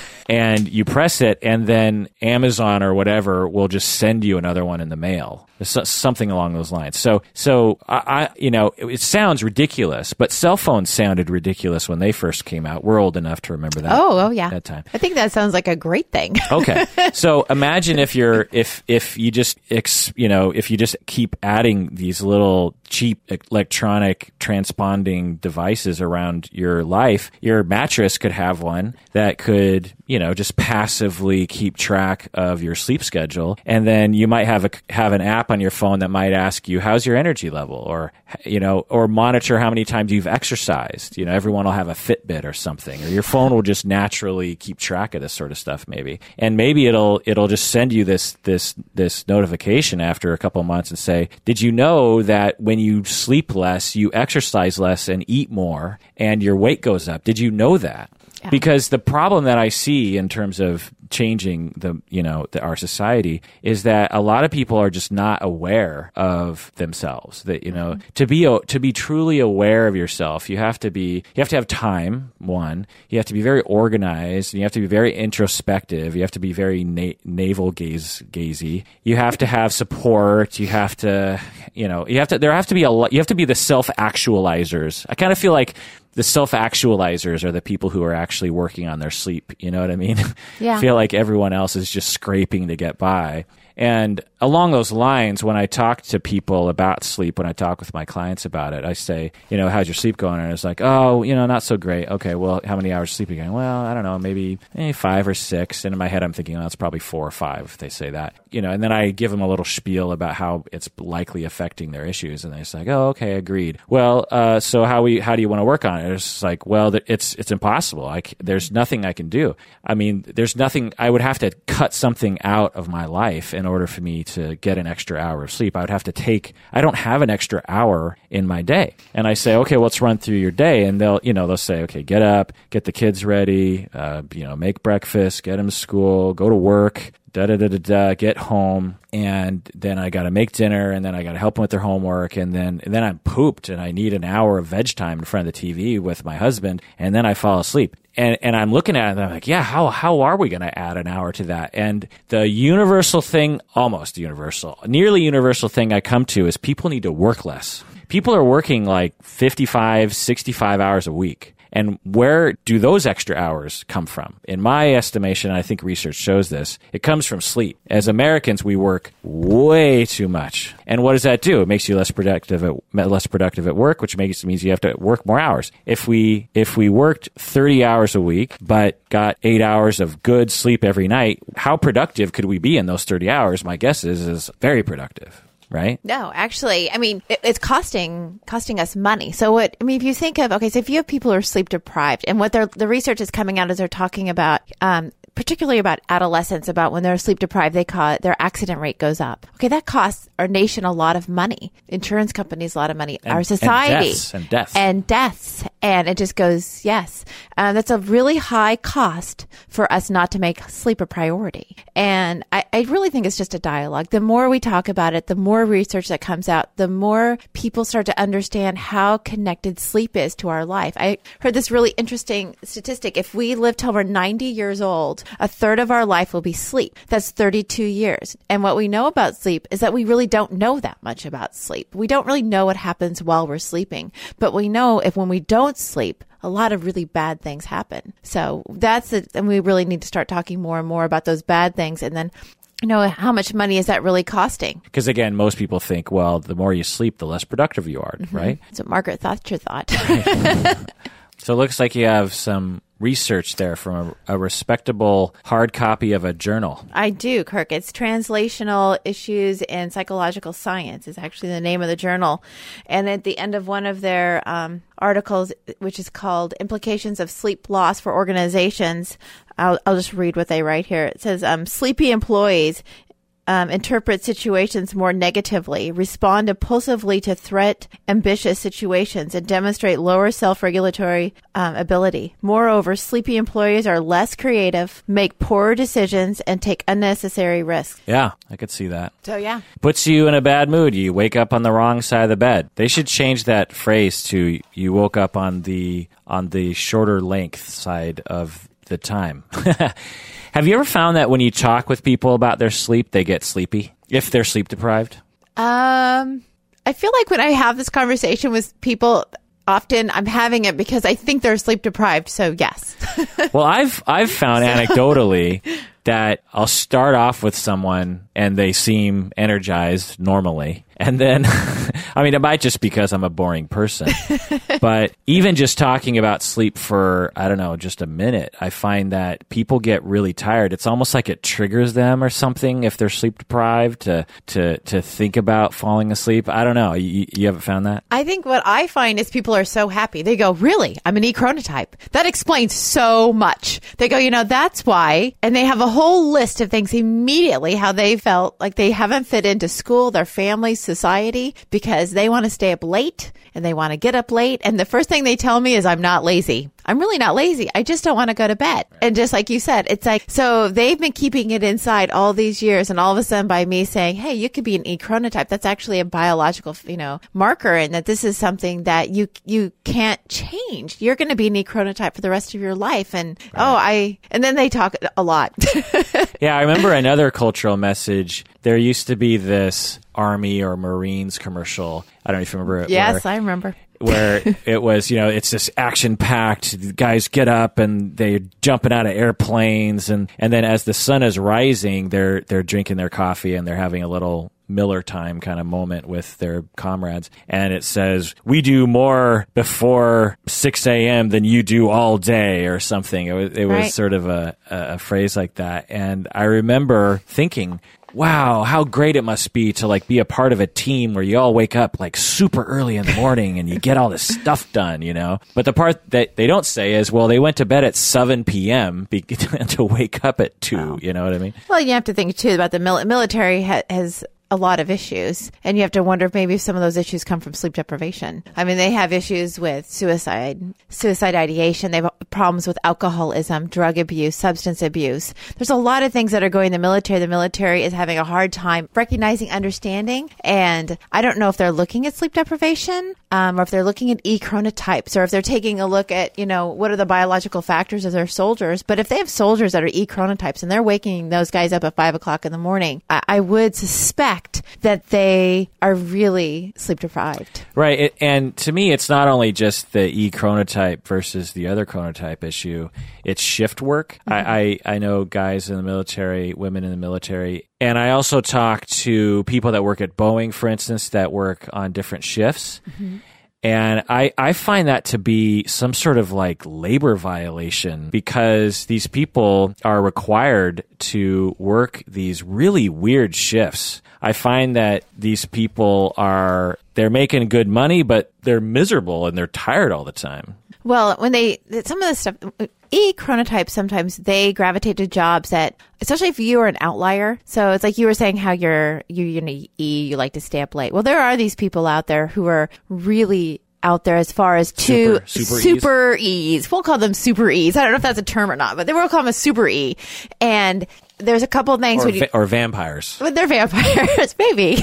[SPEAKER 1] And you press it, and then Amazon or whatever will just send you another one in the mail, something along those lines. So, so I, I you know, it, it sounds ridiculous, but cell phones sounded ridiculous when they first came out. We're old enough to remember that.
[SPEAKER 2] Oh, oh yeah,
[SPEAKER 1] that time.
[SPEAKER 2] I think that sounds like a great thing.
[SPEAKER 1] Okay, so imagine if you're if if you just ex, you know if you just keep adding these little cheap electronic transponding devices around your life. Your mattress could have one that could, you know, just passively keep track of your sleep schedule. And then you might have a, have an app on your phone that might ask you, how's your energy level? Or, you know, or monitor how many times you've exercised. You know, everyone will have a Fitbit or something, or your phone will just naturally keep track of this sort of stuff maybe. And maybe it'll, it'll just send you this, this, this notification after a couple of months and say, did you know that when you sleep less, you exercise less and eat more and your weight goes up? Did you know that? Yeah. Because the problem that I see in terms of changing the, you know, the, our society is that a lot of people are just not aware of themselves. That, you know, mm-hmm. to be, to be truly aware of yourself, you have to be, you have to have time, one, you have to be very organized, and you have to be very introspective, you have to be very na- navel gaze, gazy, you have to have support, you have to, you know, you have to, there have to be a lot, you have to be the self-actualizers. I kind of feel like the self-actualizers are the people who are actually working on their sleep. You know what I mean? Yeah. I feel like everyone else is just scraping to get by. And along those lines, when I talk to people about sleep, when I talk with my clients about it, I say, you know, how's your sleep going? And it's like, oh, you know, not so great. Okay, well, how many hours of sleep are you getting? Well, I don't know, maybe eh, five or six. And in my head, I'm thinking, oh, it's probably four or five if they say that. You know, and then I give them a little spiel about how it's likely affecting their issues. And they're just like, oh, okay, agreed. Well, uh, so how we, how do you want to work on it? It's like, well, it's, it's impossible. I c- there's nothing I can do. I mean, there's nothing, I would have to cut something out of my life in order for me to get an extra hour of sleep. I would have to take, I don't have an extra hour in my day. And I say, okay, well, let's run through your day. And they'll, you know, they'll say, okay, get up, get the kids ready, uh, you know, make breakfast, get them to school, go to work, da da da da da, get home, and then I got to make dinner, and then I got to help them with their homework, and then and then I'm pooped, and I need an hour of veg time in front of the T V with my husband, and then I fall asleep. And and I'm looking at it, and I'm like, yeah, how how are we going to add an hour to that? And the universal thing, almost universal, nearly universal thing I come to is people need to work less. People are working like fifty-five, sixty-five hours a week. And where do those extra hours come from? In my estimation, I think research shows this, it comes from sleep. As Americans, we work way too much. And what does that do? It makes you less productive at, less productive at work, which makes means you have to work more hours. If we if we worked thirty hours a week, but got eight hours of good sleep every night, how productive could we be in those thirty hours? My guess is is very productive. Right?
[SPEAKER 2] No, actually, I mean, it, it's costing costing us money. So what, I mean, if you think of, okay, so if you have people who are sleep deprived, and what they're, the research is coming out is they're talking about, um, particularly about adolescents, about when they're sleep deprived, they call it, their accident rate goes up. Okay, that costs our nation a lot of money. Insurance companies a lot of money.
[SPEAKER 1] And,
[SPEAKER 2] our society.
[SPEAKER 1] And deaths. And deaths.
[SPEAKER 2] And deaths. And it just goes, yes. Uh, that's a really high cost for us not to make sleep a priority. And I, I really think it's just a dialogue. The more we talk about it, the more research that comes out, the more people start to understand how connected sleep is to our life. I heard this really interesting statistic. If we live till we're ninety years old, a third of our life will be sleep. That's thirty-two years. And what we know about sleep is that we really don't know that much about sleep. We don't really know what happens while we're sleeping, but we know if when we don't sleep, a lot of really bad things happen. So that's it. And we really need to start talking more and more about those bad things. And then, you know, how much money is that really costing?
[SPEAKER 1] Because again, most people think, well, the more you sleep, the less productive you are, mm-hmm. right?
[SPEAKER 2] That's what Margaret Thatcher thought.
[SPEAKER 1] So it looks like you have some research there from a, a respectable hard copy of a journal.
[SPEAKER 2] I do, Kirk. It's Translational Issues in Psychological Science is actually the name of the journal. And at the end of one of their um, articles, which is called Implications of Sleep Loss for Organizations, I'll, I'll just read what they write here. It says, um, sleepy employees Um, interpret situations more negatively, respond impulsively to threat, ambitious situations, and demonstrate lower self-regulatory um, ability. Moreover, sleepy employees are less creative, make poorer decisions, and take unnecessary risks.
[SPEAKER 1] Yeah, I could see that.
[SPEAKER 2] So, yeah.
[SPEAKER 1] Puts you in a bad mood. You wake up on the wrong side of the bed. They should change that phrase to you woke up on the on the shorter length side of the time. Have you ever found that when you talk with people about their sleep, they get sleepy if they're sleep deprived?
[SPEAKER 2] Um, I feel like when I have this conversation with people, often I'm having it because I think they're sleep deprived. So yes.
[SPEAKER 1] Well, I've I've found so. anecdotally that I'll start off with someone and they seem energized normally. And then, I mean, it might just because I'm a boring person, but even just talking about sleep for, I don't know, just a minute, I find that people get really tired. It's almost like it triggers them or something if they're sleep deprived to, to, to think about falling asleep. I don't know. You, you haven't found that?
[SPEAKER 2] I think what I find is people are so happy. They go, really? I'm an E-chronotype. That explains so much. They go, you know, that's why. And they have a whole list of things immediately, how they felt like they haven't fit into school, their families, society, because they want to stay up late and they want to get up late. And the first thing they tell me is I'm not lazy. I'm really not lazy. I just don't want to go to bed. And just like you said, it's like, so they've been keeping it inside all these years. And all of a sudden by me saying, hey, you could be an E-chronotype, that's actually a biological, you know, marker. And that this is something that you, you can't change. You're going to be an E-chronotype for the rest of your life. And right. oh, I, and then they talk a lot.
[SPEAKER 1] Yeah. I remember another cultural message. There used to be this Army or Marines commercial. I don't know if you remember it.
[SPEAKER 2] Yes,
[SPEAKER 1] where,
[SPEAKER 2] I remember.
[SPEAKER 1] Where it was, you know, it's this action-packed, guys get up and they're jumping out of airplanes. And, and then as the sun is rising, they're they're drinking their coffee and they're having a little Miller time kind of moment with their comrades. And it says, we do more before six a.m. than you do all day or something. It was, it was
[SPEAKER 2] right.
[SPEAKER 1] sort of a, a phrase like that. And I remember thinking, wow, how great it must be to like be a part of a team where you all wake up like super early in the morning and you get all this stuff done, you know? But the part that they don't say is, well, they went to bed at seven p.m. Be- to wake up at two, wow. You know what I mean?
[SPEAKER 2] Well, you have to think too about the mil- military ha- has a lot of issues, and you have to wonder if maybe some of those issues come from sleep deprivation. I mean, they have issues with suicide, suicide ideation. They have problems with alcoholism, drug abuse, substance abuse. There's a lot of things that are going in the military. The military is having a hard time recognizing, understanding, and I don't know if they're looking at sleep deprivation, um, or if they're looking at E-chronotypes, or if they're taking a look at, you know, what are the biological factors of their soldiers. But if they have soldiers that are E-chronotypes and they're waking those guys up at five o'clock in the morning, I, I would suspect that they are really sleep deprived.
[SPEAKER 1] Right. It, and to me, it's not only just the E-chronotype versus the other chronotype issue. It's shift work. Mm-hmm. I, I, I know guys in the military, women in the military, and I also talk to people that work at Boeing, for instance, that work on different shifts. Mm-hmm. And I, I find that to be some sort of like labor violation because these people are required to work these really weird shifts. I find that these people are, they're making good money, but they're miserable and they're tired all the time.
[SPEAKER 2] Well, when they, some of the stuff, E-chronotypes, sometimes they gravitate to jobs that, especially if you are an outlier. So it's like you were saying how you're, you, you're an E, you like to stay up late. Well, there are these people out there who are really out there as far as two
[SPEAKER 1] Super, super,
[SPEAKER 2] super E's. We'll call them super E's. I don't know if that's a term or not, but they will call them a super E. And there's a couple of things.
[SPEAKER 1] Or,
[SPEAKER 2] when you,
[SPEAKER 1] va- or vampires.
[SPEAKER 2] But they're vampires, maybe.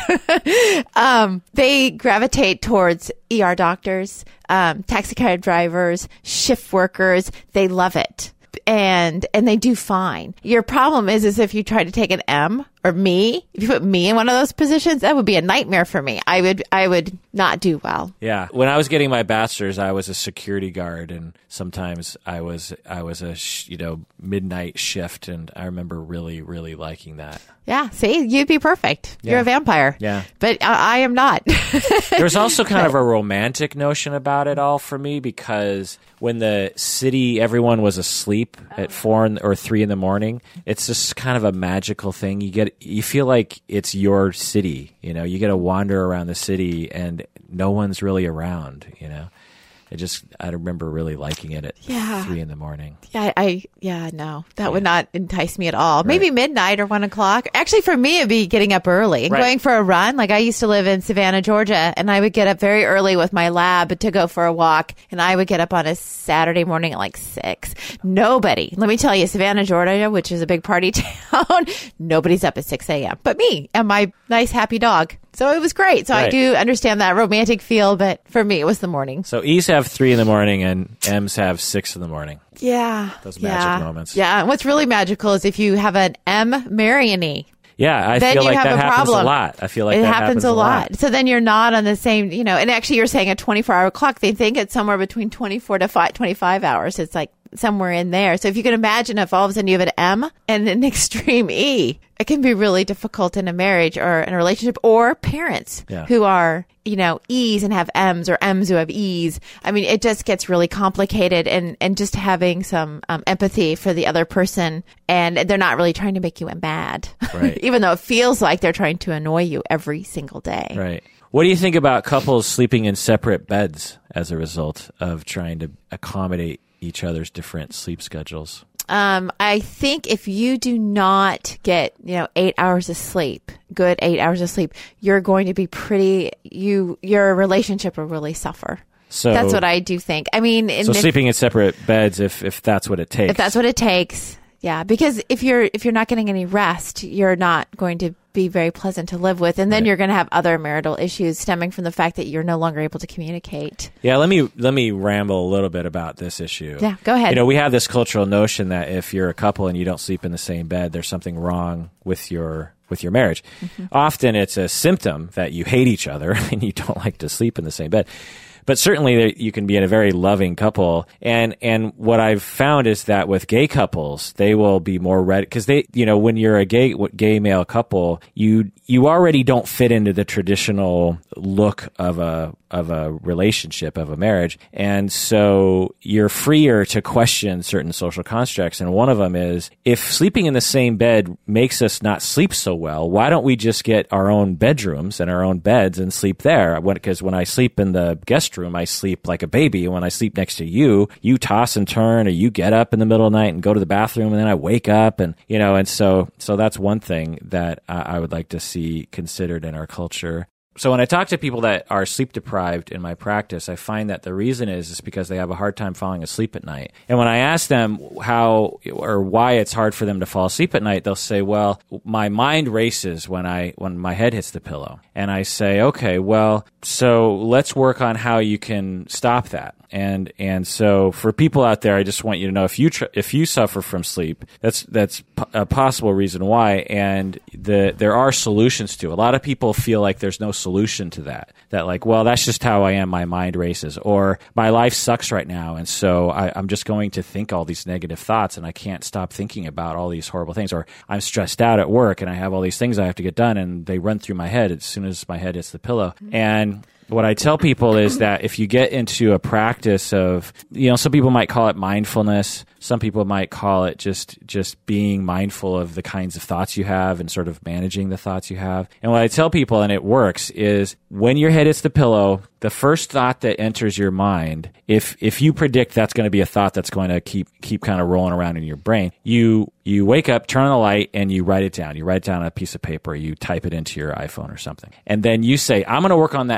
[SPEAKER 2] um, they gravitate towards E R doctors, um, taxi cab drivers, shift workers. They love it. And and they do fine. Your problem is is if you try to take an M or me, if you put me in one of those positions, that would be a nightmare for me. I would I would not do well.
[SPEAKER 1] Yeah. When I was getting my bachelor's, I was a security guard, and sometimes I was I was a sh- you know midnight shift, and I remember really really liking that.
[SPEAKER 2] Yeah. See, you'd be perfect. You're
[SPEAKER 1] Yeah.
[SPEAKER 2] a vampire.
[SPEAKER 1] Yeah.
[SPEAKER 2] But I, I am not.
[SPEAKER 1] There's also kind of a romantic notion about it all for me, because when the city, everyone was asleep at four in, or three in the morning, it's just kind of a magical thing. You get, you feel like it's your city, you know, you get to wander around the city and no one's really around, you know. I just, I remember really liking it at
[SPEAKER 2] Yeah.
[SPEAKER 1] three in the morning.
[SPEAKER 2] Yeah, I yeah no, that would not entice me at all. Maybe midnight or one o'clock. Actually, for me, it'd be getting up early and
[SPEAKER 1] Right.
[SPEAKER 2] going for a run. Like I used to live in Savannah, Georgia, and I would get up very early with my lab to go for a walk. And I would get up on a Saturday morning at like six. Nobody, let me tell you, Savannah, Georgia, which is a big party town, nobody's up at six a.m. but me and my nice happy dog. So it was great. So I
[SPEAKER 1] Right.
[SPEAKER 2] do understand that romantic feel, but for me, it was the morning.
[SPEAKER 1] So E's have three in the morning and M's have six in the morning.
[SPEAKER 2] Yeah.
[SPEAKER 1] Those magic
[SPEAKER 2] yeah.
[SPEAKER 1] moments.
[SPEAKER 2] Yeah. And what's really magical is if you have an M marry an E.
[SPEAKER 1] Yeah, I
[SPEAKER 2] Then
[SPEAKER 1] feel
[SPEAKER 2] you
[SPEAKER 1] like
[SPEAKER 2] have
[SPEAKER 1] that
[SPEAKER 2] a
[SPEAKER 1] happens
[SPEAKER 2] problem.
[SPEAKER 1] a lot. I feel like
[SPEAKER 2] it
[SPEAKER 1] that
[SPEAKER 2] happens, a lot. So then you're not on the same, you know, and actually you're saying a twenty-four hour clock. They think it's somewhere between twenty-four to five, twenty-five hours. It's like somewhere in there. So if you can imagine if all of a sudden you have an M and an extreme E, it can be really difficult in a marriage or in a relationship, or parents
[SPEAKER 1] Yeah.
[SPEAKER 2] who are, you know, E's and have M's, or M's who have E's. I mean, it just gets really complicated, and, and just having some um, empathy for the other person, and they're not really trying to make you mad,
[SPEAKER 1] Right.
[SPEAKER 2] even though it feels like they're trying to annoy you every single day.
[SPEAKER 1] Right. What do you think about couples sleeping in separate beds as a result of trying to accommodate each other's different sleep schedules?
[SPEAKER 2] Um, I think if you do not get, you know, eight hours of sleep, good eight hours of sleep, you're going to be pretty, you, your relationship will really suffer.
[SPEAKER 1] So
[SPEAKER 2] That's what I do think. I mean, and
[SPEAKER 1] So
[SPEAKER 2] if,
[SPEAKER 1] sleeping in separate beds, if if that's what it takes.
[SPEAKER 2] if that's what it takes. Yeah. Because if you're, if you're not getting any rest, you're not going to be very pleasant to live with. And then
[SPEAKER 1] Right.
[SPEAKER 2] you're going to have other marital issues stemming from the fact that you're no longer able to communicate.
[SPEAKER 1] Yeah, let me let me ramble a little bit about this issue.
[SPEAKER 2] Yeah, go ahead.
[SPEAKER 1] You know, we have this cultural notion that if you're a couple and you don't sleep in the same bed, there's something wrong with your with your marriage.
[SPEAKER 2] Mm-hmm.
[SPEAKER 1] Often it's a symptom that you hate each other and you don't like to sleep in the same bed. But certainly there, you can be in a very loving couple. And, and what I've found is that with gay couples, they will be more ready, because they, you know, when you're a gay, gay male couple, you, you already don't fit into the traditional look of a, of a relationship, of a marriage. And so you're freer to question certain social constructs. And one of them is, if sleeping in the same bed makes us not sleep so well, why don't we just get our own bedrooms and our own beds and sleep there? Because when I sleep in the guest room, I sleep like a baby. And when I sleep next to you, you toss and turn, or you get up in the middle of the night and go to the bathroom, and then I wake up, and, you know, and so, so that's one thing that I, I would like to see considered in our culture. So when I talk to people that are sleep deprived in my practice, I find that the reason is is because they have a hard time falling asleep at night. And when I ask them how or why it's hard for them to fall asleep at night, they'll say, "Well, my mind races when I when my head hits the pillow." And I say, "Okay, well, so let's work on how you can stop that." And and so for people out there, I just want you to know, if you tr- if you suffer from sleep, that's that's p- a possible reason why, and the there are solutions to. A lot of people feel like there's no solution to that. That like, well, that's just how I am. My mind races, or my life sucks right now, and so I, I'm just going to think all these negative thoughts, and I can't stop thinking about all these horrible things. Or I'm stressed out at work, and I have all these things I have to get done, and they run through my head as soon as my head hits the pillow. And what I tell people is that if you get into a practice of, you know, some people might call it mindfulness. Some people might call it just just being mindful of the kinds of thoughts you have and sort of managing the thoughts you have. And what I tell people, and it works, is when your head hits the pillow, the first thought that enters your mind, if if you predict that's going to be a thought that's going to keep keep kind of rolling around in your brain, you you wake up, turn on the light, and you write it down. You write it down on a piece of paper. You type it into your iPhone or something. And then you say, I'm going to work on that tomorrow.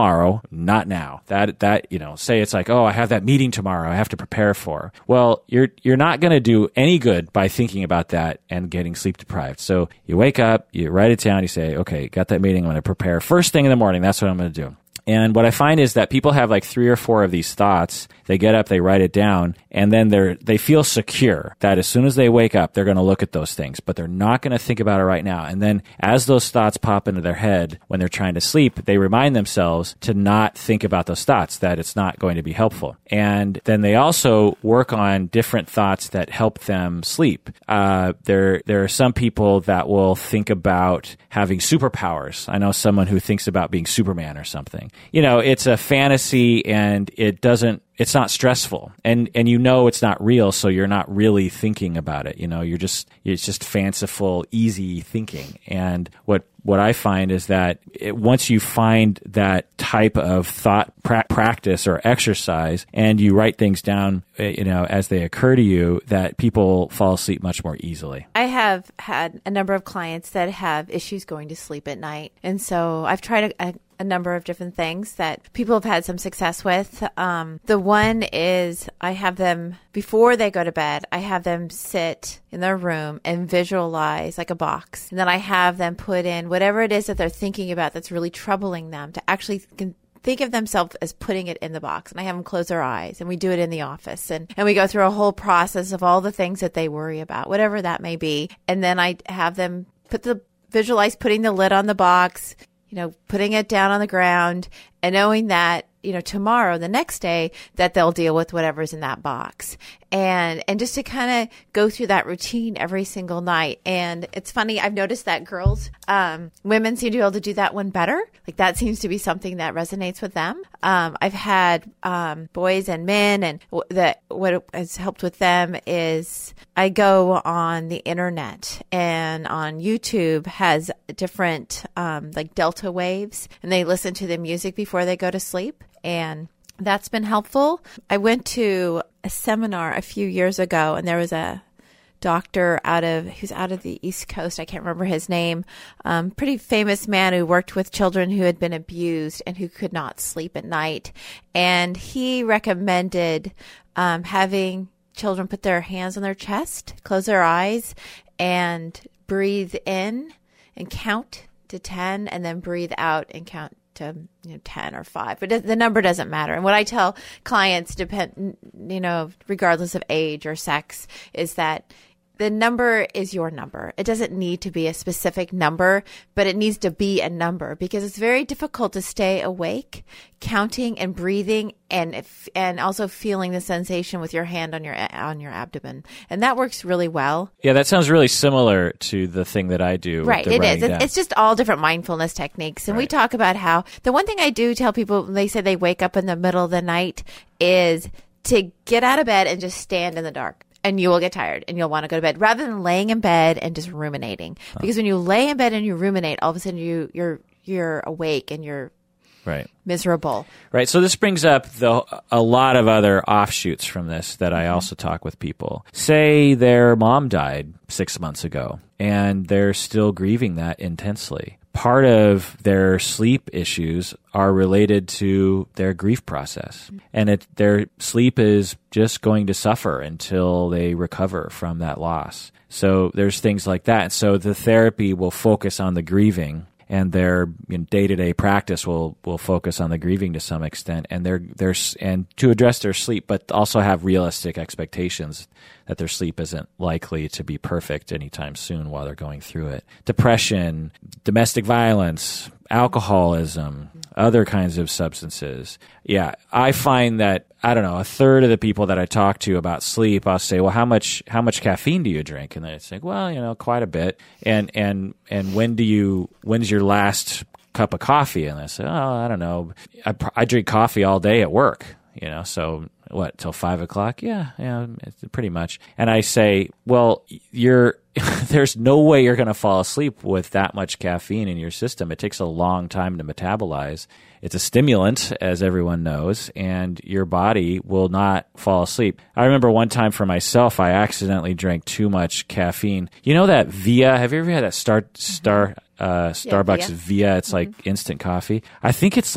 [SPEAKER 1] tomorrow, not now. That, that, you know, say it's like, oh, I have that meeting tomorrow I have to prepare for. Well, you're, you're not going to do any good by thinking about that and getting sleep deprived. So you wake up, you write it down, you say, okay, got that meeting. I'm going to prepare first thing in the morning. That's what I'm going to do. And what I find is that people have like three or four of these thoughts. They get up, they write it down, and then they're, they feel secure that as soon as they wake up, they're going to look at those things, but they're not going to think about it right now. And then as those thoughts pop into their head when they're trying to sleep, they remind themselves to not think about those thoughts, that it's not going to be helpful. And then they also work on different thoughts that help them sleep. Uh, there, there are some people that will think about having superpowers. I know someone who thinks about being Superman or something. You know, it's a fantasy and it doesn't, it's not stressful, and, and you know it's not real, so you're not really thinking about it. You know, you're just, it's just fanciful, easy thinking. And what, what I find is that it, once you find that type of thought pra- practice or exercise and you write things down, you know, as they occur to you, that people fall asleep much more easily.
[SPEAKER 2] I have had a number of clients that have issues going to sleep at night. And so I've tried a, a a number of different things that people have had some success with. Um, the one is I have them, before they go to bed, I have them sit in their room and visualize like a box. And then I have them put in whatever it is that they're thinking about that's really troubling them, to actually can think of themselves as putting it in the box. And I have them close their eyes, and we do it in the office. And, and we go through a whole process of all the things that they worry about, whatever that may be. And then I have them put the, visualize putting the lid on the box, you know, putting it down on the ground, and knowing that, you know, tomorrow, the next day, that they'll deal with whatever's in that box. And, and just to kind of go through that routine every single night. And it's funny, I've noticed that girls, um, women seem to be able to do that one better. Like that seems to be something that resonates with them. Um, I've had, um, boys and men, and w- that what has helped with them is I go on the internet, and on YouTube has different, um, like delta waves, and they listen to the music before they go to sleep. And that's been helpful. I went to a seminar a few years ago, and there was a doctor out of, who's out of the East Coast. I can't remember his name. Um, pretty famous man who worked with children who had been abused and who could not sleep at night. And he recommended um, having children put their hands on their chest, close their eyes, and breathe in and count to ten, and then breathe out and count to, you know, ten or five, but the number doesn't matter. And what I tell clients, depend, you know, regardless of age or sex, is that the number is your number. It doesn't need to be a specific number, but it needs to be a number, because it's very difficult to stay awake, counting and breathing, and if, and also feeling the sensation with your hand on your on your abdomen, and that works really well.
[SPEAKER 1] Yeah, that sounds really similar to the thing that I do.
[SPEAKER 2] Right, it is. Down. It's just all different mindfulness techniques, and right. We talk about how the one thing I do tell people when they say they wake up in the middle of the night is to get out of bed and just stand in the dark. And you will get tired and you'll want to go to bed, rather than laying in bed and just ruminating. Huh. Because when you lay in bed and you ruminate, all of a sudden you, you're you're awake and you're
[SPEAKER 1] right.
[SPEAKER 2] miserable.
[SPEAKER 1] Right. So this brings up the, a lot of other offshoots from this that I also talk with people. Say their mom died six months ago and they're still grieving that intensely. Part of their sleep issues are related to their grief process, and it, their sleep is just going to suffer until they recover from that loss. So there's things like that. So the therapy will focus on the grieving, and their, you know, day-to-day practice will, will focus on the grieving to some extent, and their their and to address their sleep, but also have realistic expectations that their sleep isn't likely to be perfect anytime soon while they're going through it. Depression, domestic violence, alcoholism, other kinds of substances. Yeah, I find that, I don't know, a third of the people that I talk to about sleep, I'll say, well, how much how much caffeine do you drink? And they say, well, you know, quite a bit. And and and when do you when's your last cup of coffee? And I say, oh, I don't know. I, I drink coffee all day at work, you know, so what, till five o'clock? Yeah, yeah, pretty much. And I say, well, you're there's no way you're going to fall asleep with that much caffeine in your system. It takes a long time to metabolize. It's a stimulant, as everyone knows, and your body will not fall asleep. I remember one time for myself, I accidentally drank too much caffeine. You know that Via? Have you ever had that Star Star uh, Starbucks yeah, Via? Via? It's mm-hmm. like instant coffee. I think it's like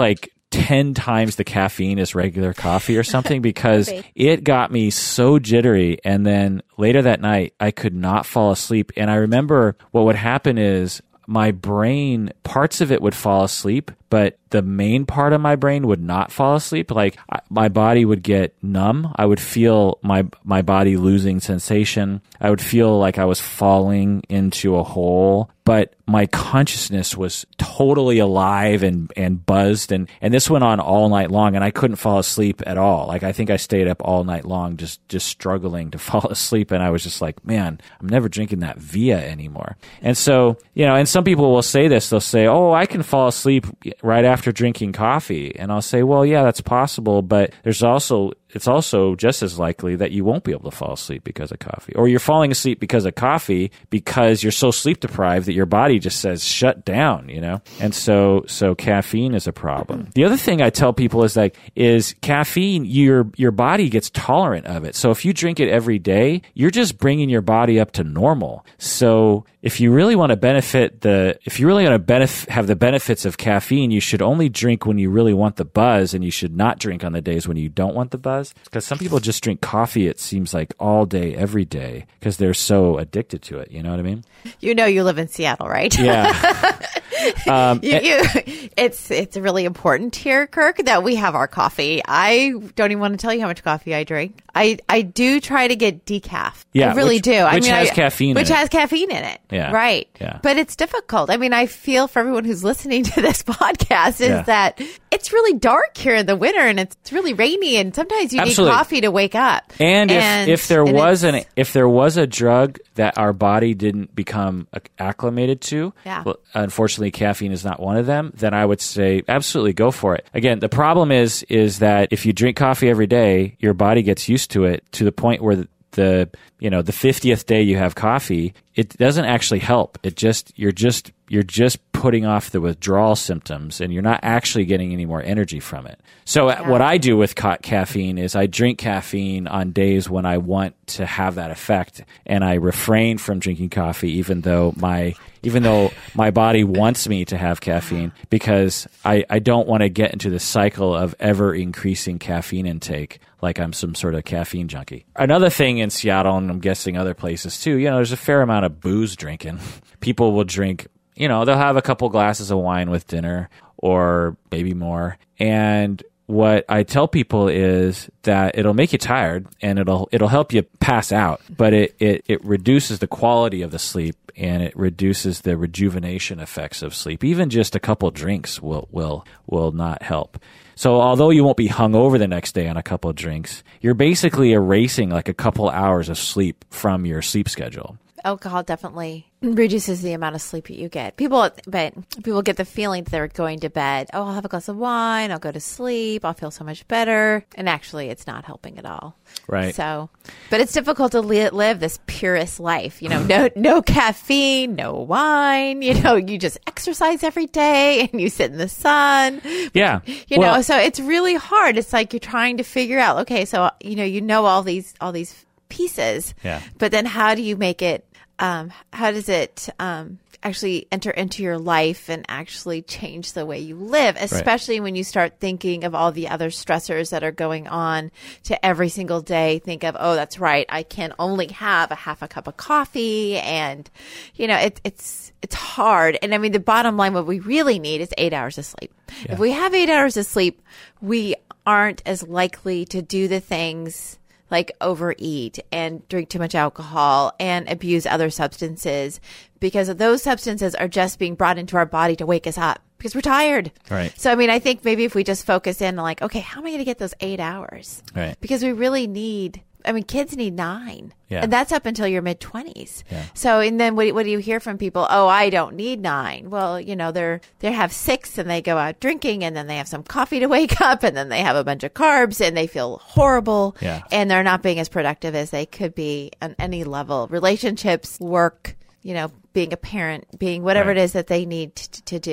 [SPEAKER 1] ten times the caffeine as regular coffee or something because it got me so jittery. And then later that night, I could not fall asleep. And I remember what would happen is my brain, parts of it would fall asleep, but the main part of my brain would not fall asleep. Like my body would get numb. I would feel my my body losing sensation. I would feel like I was falling into a hole, but my consciousness was totally alive and, and buzzed. And, and this went on all night long, and I couldn't fall asleep at all. Like I think I stayed up all night long just, just struggling to fall asleep. And I was just like, man, I'm never drinking that Via anymore. And so, you know, and some people will say this. They'll say, oh, I can fall asleep right after drinking coffee. And I'll say, well, yeah, that's possible. But there's also, it's also just as likely that you won't be able to fall asleep because of coffee, or you're falling asleep because of coffee because you're so sleep deprived that your body just says shut down, you know? And so, so caffeine is a problem. The other thing I tell people is like, is caffeine, your, your body gets tolerant of it. So if you drink it every day, you're just bringing your body up to normal. So if you really want to benefit the, if you really want to benef- have the benefits of caffeine, you should only drink when you really want the buzz, and you should not drink on the days when you don't want the buzz. Because some people just drink coffee, it seems like all day, every day, because they're so addicted to it. You know what I mean?
[SPEAKER 2] You know, you live in Seattle, right?
[SPEAKER 1] Yeah. um,
[SPEAKER 2] you, you, it's it's really important here, Kirk, that we have our coffee. I don't even want to tell you how much coffee I drink. I, I do try to get decaf.
[SPEAKER 1] Yeah,
[SPEAKER 2] I really
[SPEAKER 1] which,
[SPEAKER 2] do. I
[SPEAKER 1] which
[SPEAKER 2] mean,
[SPEAKER 1] has
[SPEAKER 2] I,
[SPEAKER 1] caffeine
[SPEAKER 2] which
[SPEAKER 1] in it.
[SPEAKER 2] has caffeine in it.
[SPEAKER 1] Yeah.
[SPEAKER 2] Right.
[SPEAKER 1] Yeah.
[SPEAKER 2] But it's difficult. I mean, I feel for everyone who's listening to this podcast is
[SPEAKER 1] Yeah.
[SPEAKER 2] that it's really dark here in the winter, and it's really rainy, and sometimes you
[SPEAKER 1] Absolutely.
[SPEAKER 2] need coffee to wake up.
[SPEAKER 1] And,
[SPEAKER 2] And-
[SPEAKER 1] if, if there
[SPEAKER 2] and
[SPEAKER 1] was an
[SPEAKER 2] it's-
[SPEAKER 1] if there was a drug that our body didn't become acc- acclimated to,
[SPEAKER 2] Yeah.
[SPEAKER 1] well, unfortunately caffeine is not one of them, then I would say absolutely go for it. Again, the problem is is that if you drink coffee every day, your body gets used to it to the point where the, the you know the fiftieth day you have coffee, it doesn't actually help. It just you're just you're just putting off the withdrawal symptoms, and you're not actually getting any more energy from it. So
[SPEAKER 2] Yeah.
[SPEAKER 1] what I do with ca- caffeine is I drink caffeine on days when I want to have that effect, and I refrain from drinking coffee even though my even though my body wants me to have caffeine, because I, I don't want to get into the cycle of ever increasing caffeine intake like I'm some sort of caffeine junkie. Another thing in Seattle, and I'm guessing other places too, you know, there's a fair amount of booze drinking. People will drink, you know, they'll have a couple glasses of wine with dinner or maybe more. And what I tell people is that it'll make you tired and it'll it'll help you pass out, but it, it, it reduces the quality of the sleep, and it reduces the rejuvenation effects of sleep. Even just a couple drinks will will will not help. So although you won't be hungover the next day on a couple of drinks, you're basically erasing like a couple hours of sleep from your sleep schedule.
[SPEAKER 2] Alcohol definitely reduces the amount of sleep that you get. People, but people get the feeling that they're going to bed. Oh, I'll have a glass of wine. I'll go to sleep. I'll feel so much better. And actually, it's not helping at all.
[SPEAKER 1] Right.
[SPEAKER 2] So, but it's difficult to li- live this purist life. You know, no, no caffeine, no wine. You know, you just exercise every day and you sit in the sun.
[SPEAKER 1] Yeah.
[SPEAKER 2] You
[SPEAKER 1] Well-
[SPEAKER 2] know, so it's really hard. It's like you're trying to figure out. Okay, so you know, you know all these all these pieces.
[SPEAKER 1] Yeah.
[SPEAKER 2] But then, how do you make it? Um, how does it um, actually enter into your life and actually change the way you live, especially when you start thinking of all the other stressors that are going on to every single day? Think of, oh, that's right, I can only have a half a cup of coffee, and you know, it, it's it's hard. And I mean, the bottom line, what we really need is eight hours of sleep.
[SPEAKER 1] Yeah.
[SPEAKER 2] If we have eight hours of sleep, we aren't as likely to do the things like overeat and drink too much alcohol and abuse other substances, because those substances are just being brought into our body to wake us up because we're tired.
[SPEAKER 1] Right.
[SPEAKER 2] So, I mean, I think maybe if we just focus in on like, okay, how am I going to get those eight hours?
[SPEAKER 1] Right.
[SPEAKER 2] Because we really need, I mean, kids need nine.
[SPEAKER 1] Yeah.
[SPEAKER 2] And that's up until your mid twenties.
[SPEAKER 1] Yeah.
[SPEAKER 2] So, and then what, what do you hear from people? Oh, I don't need nine. Well, you know, they're, they have six and they go out drinking, and then they have some coffee to wake up, and then they have a bunch of carbs and they feel horrible.
[SPEAKER 1] Yeah.
[SPEAKER 2] And they're not being as productive as they could be on any level. Relationships, work, you know, being a parent, being whatever
[SPEAKER 1] Right.
[SPEAKER 2] it is that they need to, to do.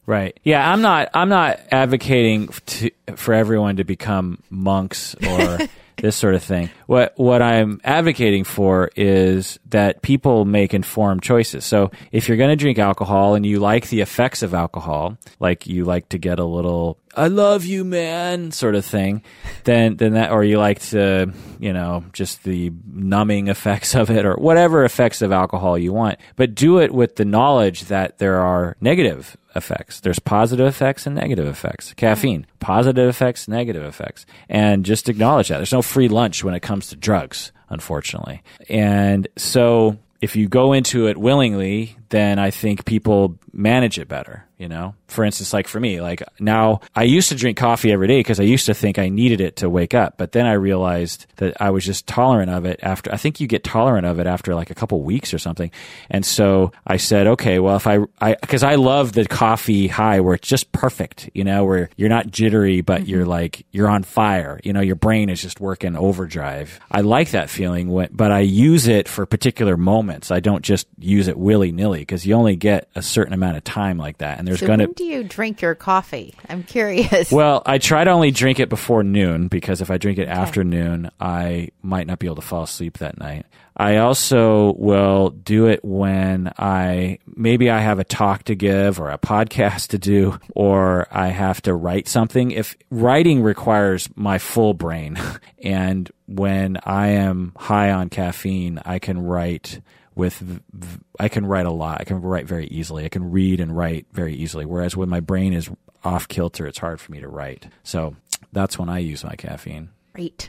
[SPEAKER 1] Right. Yeah, I'm not I'm not advocating to, for everyone to become monks or this sort of thing. What what I'm advocating for is that people make informed choices. So if you're going to drink alcohol and you like the effects of alcohol, like you like to get a little "I love you, man" sort of thing, then then that, or you like to, you know, just the numbing effects of it or whatever effects of alcohol you want, but do it with the knowledge that there are negative effects. There's positive effects and negative effects. Caffeine, positive effects, negative effects. And just acknowledge that. There's no free lunch when it comes to drugs, unfortunately. And so if you go into it willingly, then I think people manage it better, you know? For instance, like for me, like now I used to drink coffee every day because I used to think I needed it to wake up. But then I realized that I was just tolerant of it after, I think you get tolerant of it after like a couple weeks or something. And so I said, okay, well, if I, I, cause I love the coffee high where it's just perfect, you know, where you're not jittery, but mm-hmm. you're like, you're on fire, you know, your brain is just working overdrive. I like that feeling, when, but I use it for particular moments. I don't just use it willy nilly because you only get a certain amount of time like that. And there's
[SPEAKER 2] so
[SPEAKER 1] going to,
[SPEAKER 2] when do you drink your coffee? I'm curious.
[SPEAKER 1] Well, I try to only drink it before noon because if I drink it okay. after noon, I might not be able to fall asleep that night. I also will do it when I, maybe I have a talk to give or a podcast to do, or I have to write something. If writing requires my full brain, and when I am high on caffeine, I can write with, I can write a lot. I can write very easily. I can read and write very easily. Whereas when my brain is off kilter, it's hard for me to write. So that's when I use my caffeine.
[SPEAKER 2] Great.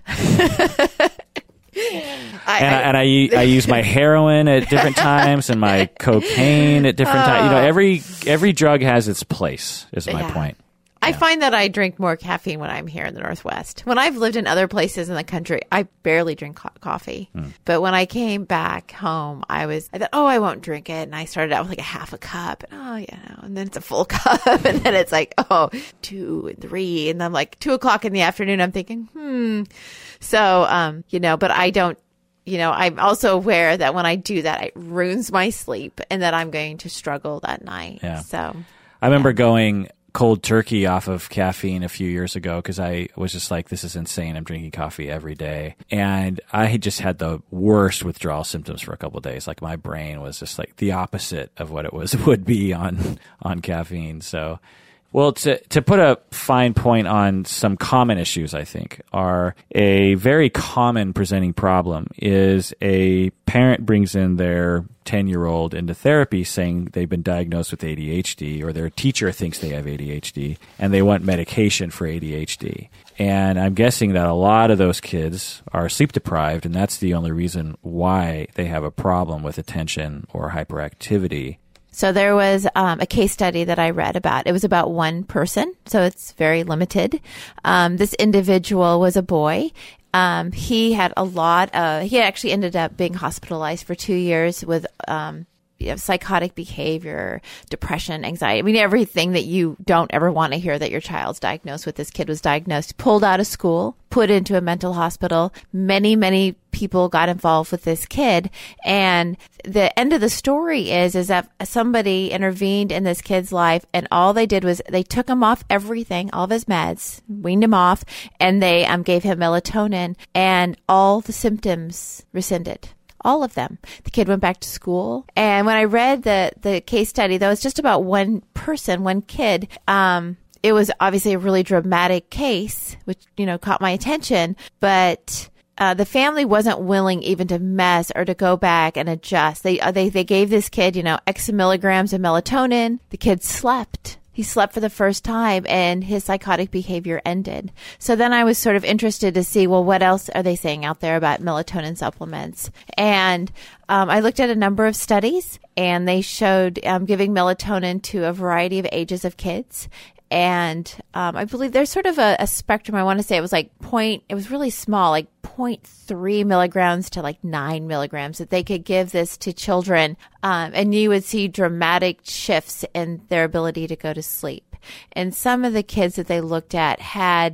[SPEAKER 1] I, and I, and I, I use my heroin at different times and my cocaine at different uh, times. You know, every every drug has its place, is my
[SPEAKER 2] yeah.
[SPEAKER 1] point.
[SPEAKER 2] I
[SPEAKER 1] Yeah.
[SPEAKER 2] find that I drink more caffeine when I'm here in the Northwest. When I've lived in other places in the country, I barely drink co- coffee. Mm. But when I came back home, I was, I thought, oh, I won't drink it. And I started out with like a half a cup. And, oh, yeah. No. And then it's a full cup. And then it's like, oh, two and three. And then like two o'clock in the afternoon, I'm thinking, hmm. So, um, you know, but I don't, you know, I'm also aware that when I do that, it ruins my sleep and that I'm going to struggle that night.
[SPEAKER 1] Yeah.
[SPEAKER 2] So
[SPEAKER 1] I remember
[SPEAKER 2] yeah.
[SPEAKER 1] going cold turkey off of caffeine a few years ago because I was just like, this is insane. I'm drinking coffee every day. And I had just had the worst withdrawal symptoms for a couple of days. Like my brain was just like the opposite of what it was would be on on caffeine. So, well, to to put a fine point on some common issues, I think, are a very common presenting problem is a parent brings in their ten-year-old into therapy saying they've been diagnosed with A D H D, or their teacher thinks they have A D H D, and they want medication for A D H D. And I'm guessing that a lot of those kids are sleep deprived, and that's the only reason why they have a problem with attention or hyperactivity.
[SPEAKER 2] So there was um, a case study that I read about. It was about one person, so it's very limited. Um, this individual was a boy. Um, he had a lot of, he actually ended up being hospitalized for two years with um, you know, psychotic behavior, depression, anxiety. I mean, everything that you don't ever want to hear that your child's diagnosed with. This kid was diagnosed, pulled out of school, put into a mental hospital. Many, many people got involved with this kid. And the end of the story is, is that somebody intervened in this kid's life, and all they did was they took him off everything, all of his meds, weaned him off, and they um, gave him melatonin, and all the symptoms rescinded. All of them. The kid went back to school. And when I read the, the case study, though, it's just about one person, one kid. Um, it was obviously a really dramatic case, which, you know, caught my attention. But uh, the family wasn't willing even to mess or to go back and adjust. They, uh, they, they gave this kid, you know, X milligrams of melatonin. The kid slept. He slept for the first time and his psychotic behavior ended. So then I was sort of interested to see, well, what else are they saying out there about melatonin supplements? And um, I looked at a number of studies, and they showed um, giving melatonin to a variety of ages of kids. And um, I believe there's sort of a, a spectrum. I want to say it was like point, it was really small, like zero point three milligrams to like nine milligrams that they could give this to children. Um, and you would see dramatic shifts in their ability to go to sleep. And some of the kids that they looked at had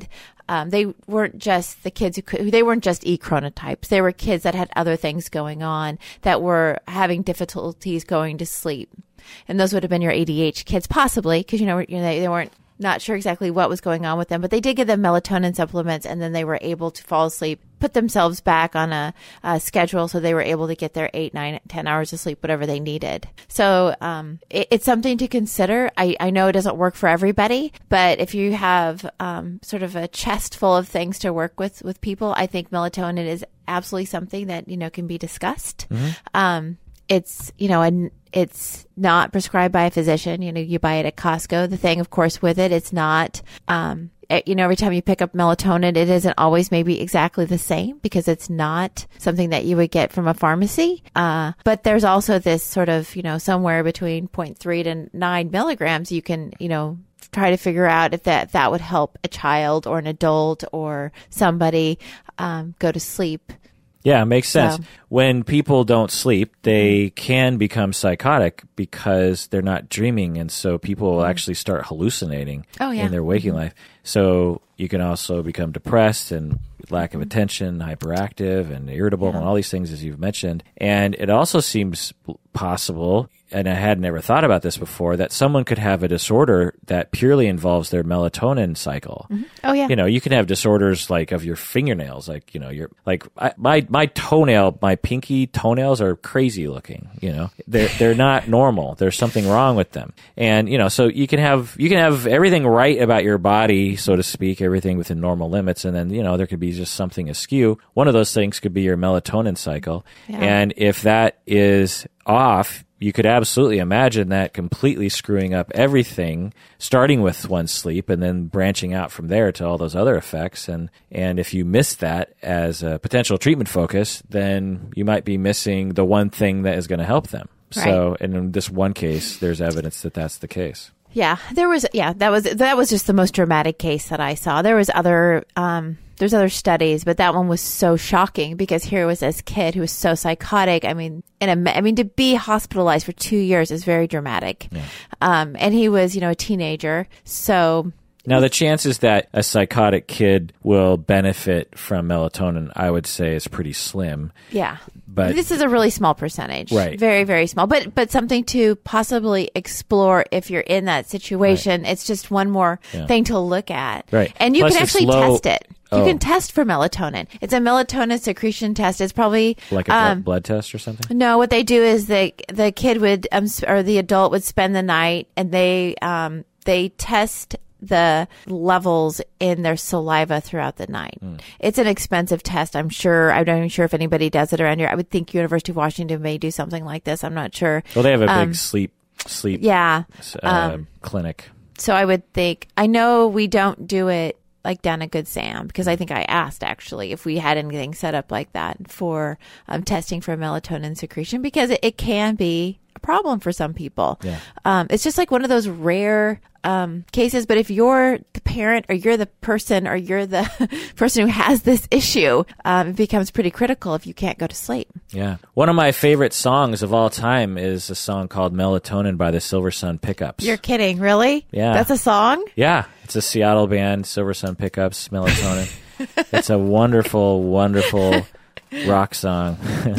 [SPEAKER 2] um, they weren't just the kids who could, they weren't just e-chronotypes. They were kids that had other things going on that were having difficulties going to sleep. And those would have been your A D H kids, possibly, because, you know, you know they, they weren't not sure exactly what was going on with them, but they did give them melatonin supplements, and then they were able to fall asleep, put themselves back on a, a schedule, so they were able to get their eight, nine, ten hours of sleep, whatever they needed. So um, it, it's something to consider. I, I know it doesn't work for everybody, but if you have um, sort of a chest full of things to work with with people, I think melatonin is absolutely something that, you know, can be discussed. Mm-hmm. Um, it's, you know, and it's not prescribed by a physician. You know, you buy it at Costco. The thing, of course, with it, it's not, um, it, you know, every time you pick up melatonin, it isn't always maybe exactly the same because it's not something that you would get from a pharmacy. Uh, but there's also this sort of, you know, somewhere between zero point three to nine milligrams, you can, you know, try to figure out if that, that would help a child or an adult or somebody, um, go to sleep.
[SPEAKER 1] Yeah, it makes sense.
[SPEAKER 2] So,
[SPEAKER 1] when people don't sleep, they can become psychotic because they're not dreaming, and so people will actually start hallucinating
[SPEAKER 2] oh, yeah.
[SPEAKER 1] in their waking life. So you can also become depressed and lack of attention, hyperactive and irritable, yeah. and all these things, as you've mentioned. And it also seems possible, and I had never thought about this before, that someone could have a disorder that purely involves their melatonin cycle.
[SPEAKER 2] Mm-hmm. Oh, yeah.
[SPEAKER 1] You know, you can have disorders like of your fingernails, like, you know, your like I, my my toenail, my pinky toenails are crazy looking. You know, they're they're not normal. There's something wrong with them, and you know, so you can have you can have everything right about your body, so to speak, everything within normal limits, and then you know there could be just something askew. One of those things could be your melatonin cycle, yeah. and if that is off, you could absolutely imagine that completely screwing up everything, starting with one's sleep and then branching out from there to all those other effects. And, and if you miss that as a potential treatment focus, then you might be missing the one thing that is going to help them. Right. So, and in this one case, there's evidence that that's the case.
[SPEAKER 2] Yeah, there was, yeah, that was, that was just the most dramatic case that I saw. There was other, um, there's other studies, but that one was so shocking because here was this kid who was so psychotic. I mean, in a, I mean, to be hospitalized for two years is very dramatic. Yeah. Um, and he was, you know, a teenager. So
[SPEAKER 1] now the chances that a psychotic kid will benefit from melatonin, I would say, is pretty slim.
[SPEAKER 2] Yeah.
[SPEAKER 1] But
[SPEAKER 2] this is a really small percentage.
[SPEAKER 1] Right.
[SPEAKER 2] Very, very small. But but something to possibly explore if you're in that situation. Right. It's just one more yeah. thing to look at.
[SPEAKER 1] Right.
[SPEAKER 2] And you
[SPEAKER 1] Plus
[SPEAKER 2] can actually
[SPEAKER 1] low-
[SPEAKER 2] test it. You oh. can test for melatonin. It's a melatonin secretion test. It's probably
[SPEAKER 1] like a um, blood test or something.
[SPEAKER 2] No, what they do is the the kid would um, or the adult would spend the night and they um they test the levels in their saliva throughout the night. Mm. It's an expensive test, I'm sure. I'm not even sure if anybody does it around here. I would think University of Washington may do something like this. I'm not sure.
[SPEAKER 1] Well, they have a
[SPEAKER 2] um,
[SPEAKER 1] big sleep sleep
[SPEAKER 2] yeah
[SPEAKER 1] uh,
[SPEAKER 2] um,
[SPEAKER 1] clinic.
[SPEAKER 2] So I would think, I know we don't do it like down at Good Sam, because I think I asked actually if we had anything set up like that for um, testing for melatonin secretion, because it, it can be a problem for some people.
[SPEAKER 1] Yeah.
[SPEAKER 2] Um, it's just like one of those rare um, cases. But if you're the parent or you're the person or you're the person who has this issue, um, it becomes pretty critical if you can't go to sleep.
[SPEAKER 1] Yeah. One of my favorite songs of all time is a song called Melatonin by the Silver Sun Pickups.
[SPEAKER 2] You're kidding, really?
[SPEAKER 1] Yeah.
[SPEAKER 2] That's a song?
[SPEAKER 1] Yeah. It's a Seattle band, Silver Sun Pickups, Melatonin. It's a wonderful, wonderful rock song.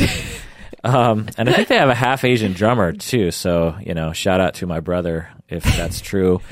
[SPEAKER 1] Um, and I think they have a half Asian drummer too. So, you know, shout out to my brother if that's true.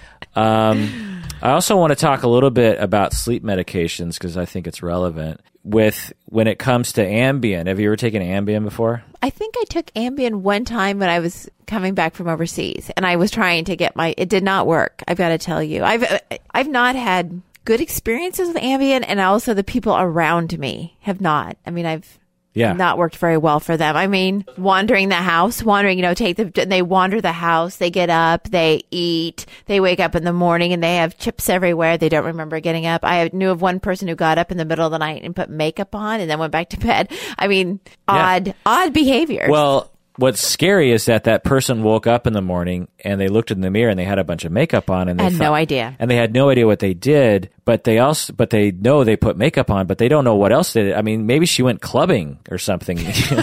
[SPEAKER 1] Um, I also want to talk a little bit about sleep medications because I think it's relevant with when it comes to Ambien. Have you ever taken Ambien before?
[SPEAKER 2] I think I took Ambien one time when I was coming back from overseas and I was trying to get my, it did not work. I've got to tell you, I've, I've not had good experiences with Ambien, and also the people around me have not. I mean, I've,
[SPEAKER 1] Yeah.
[SPEAKER 2] not worked very well for them. I mean, wandering the house, wandering, you know, take the, they wander the house, they get up, they eat, they wake up in the morning and they have chips everywhere. They don't remember getting up. I knew of one person who got up in the middle of the night and put makeup on and then went back to bed. I mean, odd, yeah. odd behavior.
[SPEAKER 1] Well, what's scary is that that person woke up in the morning and they looked in the mirror and they had a bunch of makeup on and they
[SPEAKER 2] I had
[SPEAKER 1] thought,
[SPEAKER 2] no idea.
[SPEAKER 1] And they had no idea what they did, but they also, but they know they put makeup on, but they don't know what else they did. I mean, maybe she went clubbing or something.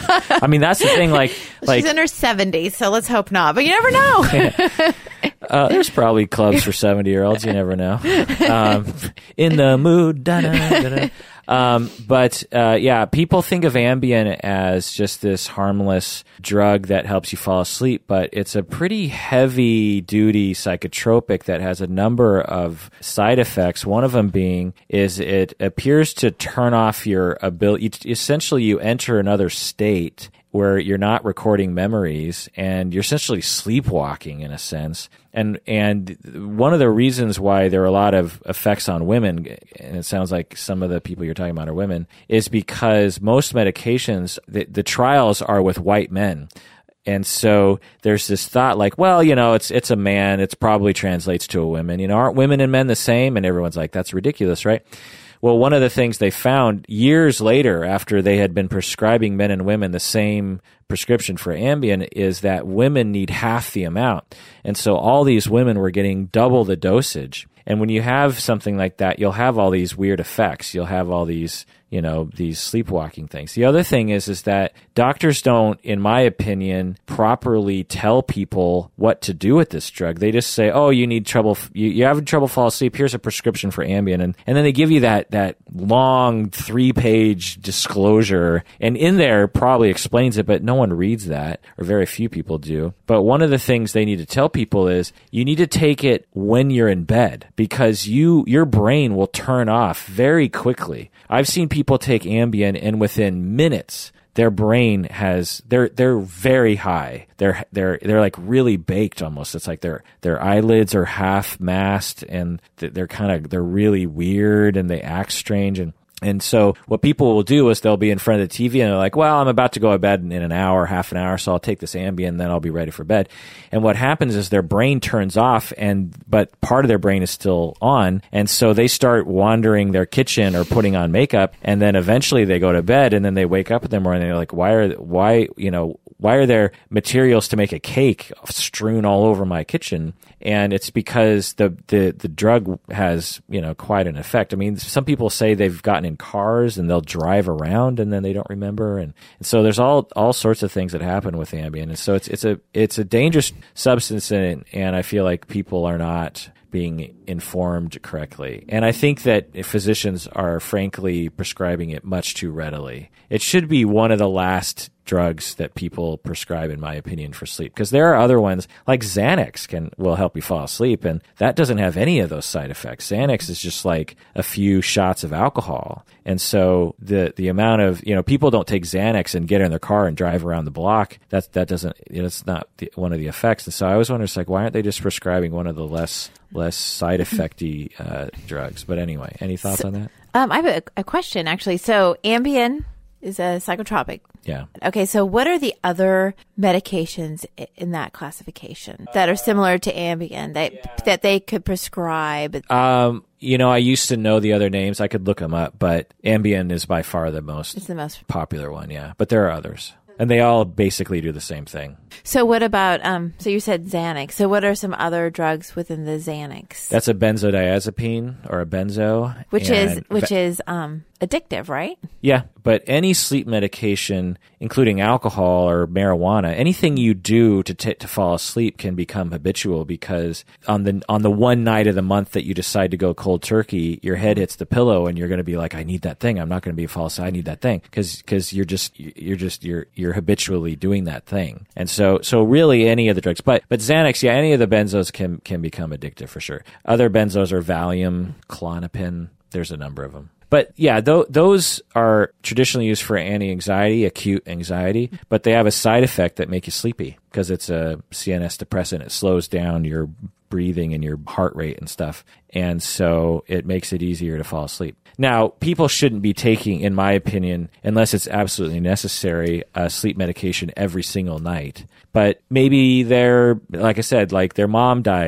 [SPEAKER 1] I mean, that's the thing. Like, like
[SPEAKER 2] she's in her seventies, so let's hope not. But you never know.
[SPEAKER 1] uh, there's probably clubs for seventy year olds. You never know. Um, in the mood. Da-da, da-da. Um, but, uh, yeah, people think of Ambien as just this harmless drug that helps you fall asleep, but it's a pretty heavy duty psychotropic that has a number of side effects. One of them being is it appears to turn off your ability. Essentially, you enter another state where you're not recording memories and you're essentially sleepwalking in a sense. And and one of the reasons why there are a lot of effects on women, and it sounds like some of the people you're talking about are women, is because most medications, the, the trials are with white men. And so there's this thought like, well, you know, it's it's a man, it's probably translates to a woman. You know, aren't women and men the same? And everyone's like, that's ridiculous, right? Well, one of the things they found years later after they had been prescribing men and women the same prescription for Ambien is that women need half the amount. And so all these women were getting double the dosage. And when you have something like that, you'll have all these weird effects. You'll have all these, you know, these sleepwalking things. The other thing is, is that doctors don't, in my opinion, properly tell people what to do with this drug. They just say, oh, you need trouble, you, you have trouble fall asleep. Here's a prescription for Ambien. And, and then they give you that, that long three page disclosure. And in there probably explains it, but no one reads that, or very few people do. But one of the things they need to tell people is you need to take it when you're in bed, because you, your brain will turn off very quickly. I've seen people take Ambien and within minutes, their brain has, they're, they're very high. They're, they're, they're like really baked almost. It's like their, their eyelids are half masked and they're kind of, they're really weird and they act strange. And And so what people will do is they'll be in front of the T V and they're like, well, I'm about to go to bed in an hour, half an hour, so I'll take this Ambien and then I'll be ready for bed. And what happens is their brain turns off, and but part of their brain is still on. And so they start wandering their kitchen or putting on makeup, and then eventually they go to bed, and then they wake up in the morning and they're like, why are, why, you know, why are there materials to make a cake strewn all over my kitchen? And it's because the, the, the drug has, you know, quite an effect. I mean, some people say they've gotten in cars and they'll drive around and then they don't remember. And, and so there's all, all sorts of things that happen with Ambien. And so it's, it's a, it's a dangerous substance, and, and I feel like people are not being informed correctly. And I think that physicians are frankly prescribing it much too readily. It should be one of the last drugs that people prescribe, in my opinion, for sleep, because there are other ones like Xanax can will help you fall asleep, and that doesn't have any of those side effects. Xanax is just like a few shots of alcohol. And so the the amount of, you know, people don't take Xanax and get in their car and drive around the block. That that doesn't, you know, it's not the, one of the effects. And so I always wonder, it's like, why aren't they just prescribing one of the less less side effecty uh, drugs? But anyway, any thoughts
[SPEAKER 2] so,
[SPEAKER 1] on that?
[SPEAKER 2] Um, I have a, a question actually. So Ambien is a psychotropic.
[SPEAKER 1] Yeah.
[SPEAKER 2] Okay, so what are the other medications in that classification that are similar to Ambien that yeah. that they could prescribe?
[SPEAKER 1] Um, you know, I used to know the other names. I could look them up, but Ambien is by far the most,
[SPEAKER 2] it's the most
[SPEAKER 1] popular one, yeah. But there are others. And they all basically do the same thing.
[SPEAKER 2] So what about, um, so you said Xanax. So what are some other drugs within the Xanax?
[SPEAKER 1] That's a benzodiazepine or a benzo.
[SPEAKER 2] Which is, which is, um, addictive, right?
[SPEAKER 1] Yeah. But any sleep medication, including alcohol or marijuana, anything you do to t- to fall asleep can become habitual, because on the on the one night of the month that you decide to go cold turkey, your head hits the pillow and you're going to be like, I need that thing. I'm not going to be fall asleep. I need that thing, because because you're just you're just you're you're habitually doing that thing. And so so really any of the drugs, but but Xanax, yeah, any of the benzos can can become addictive for sure. Other benzos are Valium, Klonopin. There's a number of them. But yeah, th- those are traditionally used for anti-anxiety, acute anxiety, but they have a side effect that make you sleepy, because it's a C N S depressant. It slows down your breathing and your heart rate and stuff. And so it makes it easier to fall asleep. Now, people shouldn't be taking, in my opinion, unless it's absolutely necessary, a sleep medication every single night. But maybe they're, like I said, like their mom died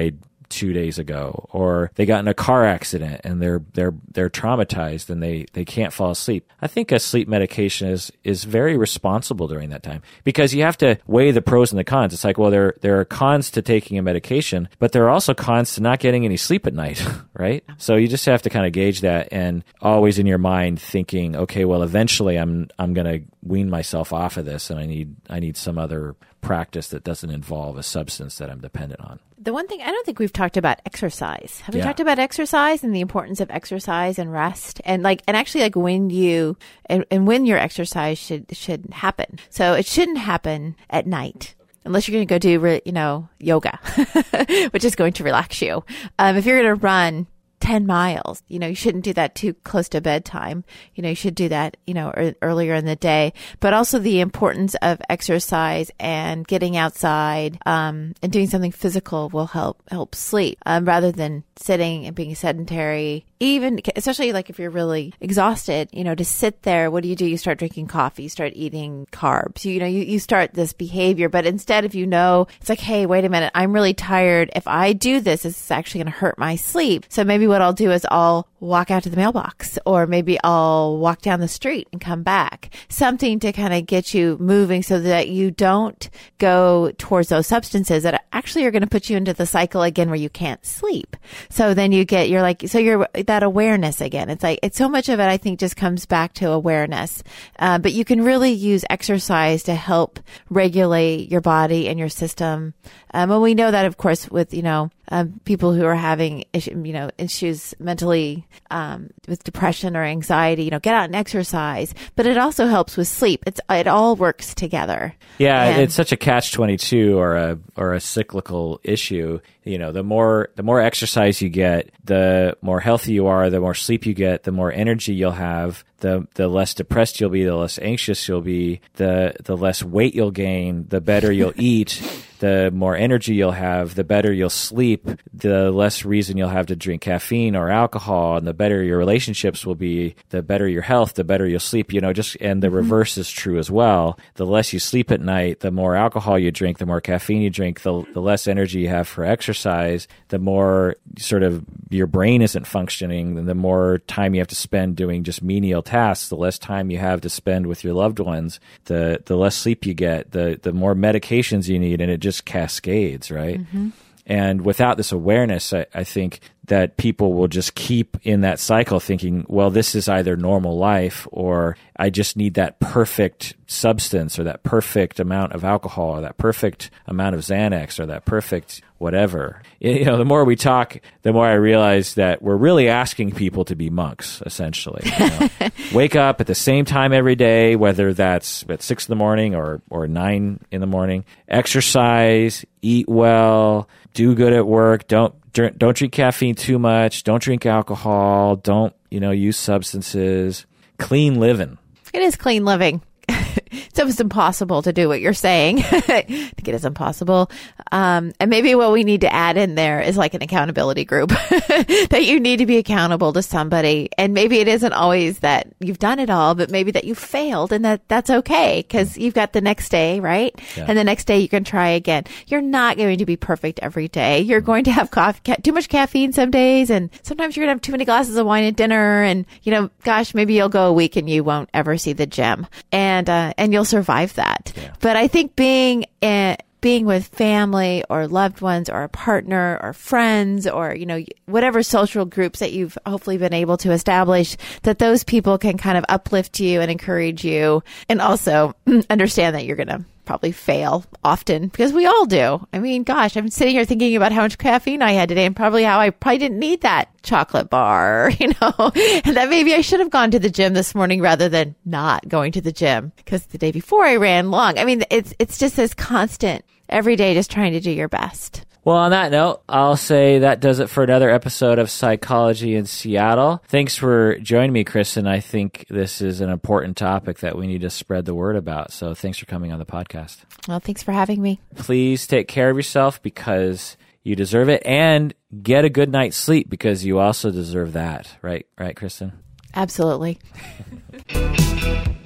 [SPEAKER 1] two days ago, or they got in a car accident and they're they're they're traumatized and they, they can't fall asleep. I think a sleep medication is is very responsible during that time, because you have to weigh the pros and the cons. It's like, well, there there are cons to taking a medication, but there are also cons to not getting any sleep at night, right? So you just have to kind of gauge that, and always in your mind thinking, okay, well, eventually I'm I'm going to wean myself off of this, and I need I need some other practice that doesn't involve a substance that I'm dependent on.
[SPEAKER 2] The one thing, I don't think we've talked about exercise. Have we
[SPEAKER 1] Yeah.
[SPEAKER 2] talked about exercise and the importance of exercise and rest, and like, and actually like when you, and, and when your exercise should, should happen. So it shouldn't happen at night, unless you're going to go do, re- you know, yoga, which is going to relax you. Um, if you're going to run ten miles, you know, you shouldn't do that too close to bedtime. You know, you should do that, you know, er, earlier in the day, but also the importance of exercise and getting outside, um, and doing something physical will help, help sleep, um, rather than sitting and being sedentary. Even, especially like if you're really exhausted, you know, to sit there, what do you do? You start drinking coffee, you start eating carbs, you, you know, you, you start this behavior, but instead if you know, it's like, hey, wait a minute, I'm really tired. If I do this, this is actually going to hurt my sleep. So maybe what I'll do is I'll walk out to the mailbox, or maybe I'll walk down the street and come back. Something to kind of get you moving so that you don't go towards those substances that actually are going to put you into the cycle again where you can't sleep. So then you get, you're like, so you're that awareness again. It's like, it's so much of it, I think, just comes back to awareness. Uh, but you can really use exercise to help regulate your body and your system. Um, and we know that, of course, with, you know, um, people who are having, you know, issues mentally, um, with depression or anxiety, you know, get out and exercise, but it also helps with sleep. It's, it all works together.
[SPEAKER 1] Yeah.
[SPEAKER 2] And
[SPEAKER 1] it's such a catch twenty-two or a, or a cyclical issue. You know, the more, the more exercise you get, the more healthy you are, the more sleep you get, the more energy you'll have, the, the less depressed you'll be, the less anxious you'll be, the, the less weight you'll gain, the better you'll eat, the more energy you'll have, the better you'll sleep, the less reason you'll have to drink caffeine or alcohol, and the better your relationships will be, the better your health, the better you'll sleep, you know, just, and the mm-hmm. reverse is true as well. The less you sleep at night, the more alcohol you drink, the more caffeine you drink, the, the less energy you have for exercise, the more sort of your brain isn't functioning, and the more time you have to spend doing just menial tasks, the less time you have to spend with your loved ones, the, the less sleep you get, the, the more medications you need, and it just cascades, right? Mm-hmm. And without this awareness, I, I think that people will just keep in that cycle thinking, well, this is either normal life, or I just need that perfect substance, or that perfect amount of alcohol, or that perfect amount of Xanax, or that perfect whatever. You know, the more we talk, the more I realize that we're really asking people to be monks, essentially. You know? Wake up at the same time every day, whether that's at six in the morning or, or nine in the morning. Exercise, eat well, do good at work, don't Drink, don't drink caffeine too much. Don't drink alcohol. Don't, you know, use substances. Clean living.
[SPEAKER 2] It is clean living. So it's impossible to do what you're saying. I think it is impossible. Um, and maybe what we need to add in there is like an accountability group that you need to be accountable to somebody. And maybe it isn't always that you've done it all, but maybe that you failed, and that that's okay, because you've got the next day, right? Yeah. And the next day you can try again. You're not going to be perfect every day. You're going to have coffee, ca- too much caffeine some days, and sometimes you're going to have too many glasses of wine at dinner. And, you know, gosh, maybe you'll go a week and you won't ever see the gym. And, uh, and you'll survive that. Yeah. But I think being uh, being with family or loved ones or a partner or friends or, you know, whatever social groups that you've hopefully been able to establish, that those people can kind of uplift you and encourage you, and also understand that you're going to probably fail often, because we all do. I mean, gosh, I'm sitting here thinking about how much caffeine I had today, and probably how I probably didn't need that chocolate bar, you know, and that maybe I should have gone to the gym this morning rather than not going to the gym, because the day before I ran long. I mean, it's, it's just this constant every day, just trying to do your best.
[SPEAKER 1] Well, on that note, I'll say that does it for another episode of Psychology in Seattle. Thanks for joining me, Kristen. I think this is an important topic that we need to spread the word about. So thanks for coming on the podcast.
[SPEAKER 2] Well, thanks for having me. Please take care of yourself, because you deserve it, and get a good night's sleep, because you also deserve that. Right, right, Kristen? Absolutely.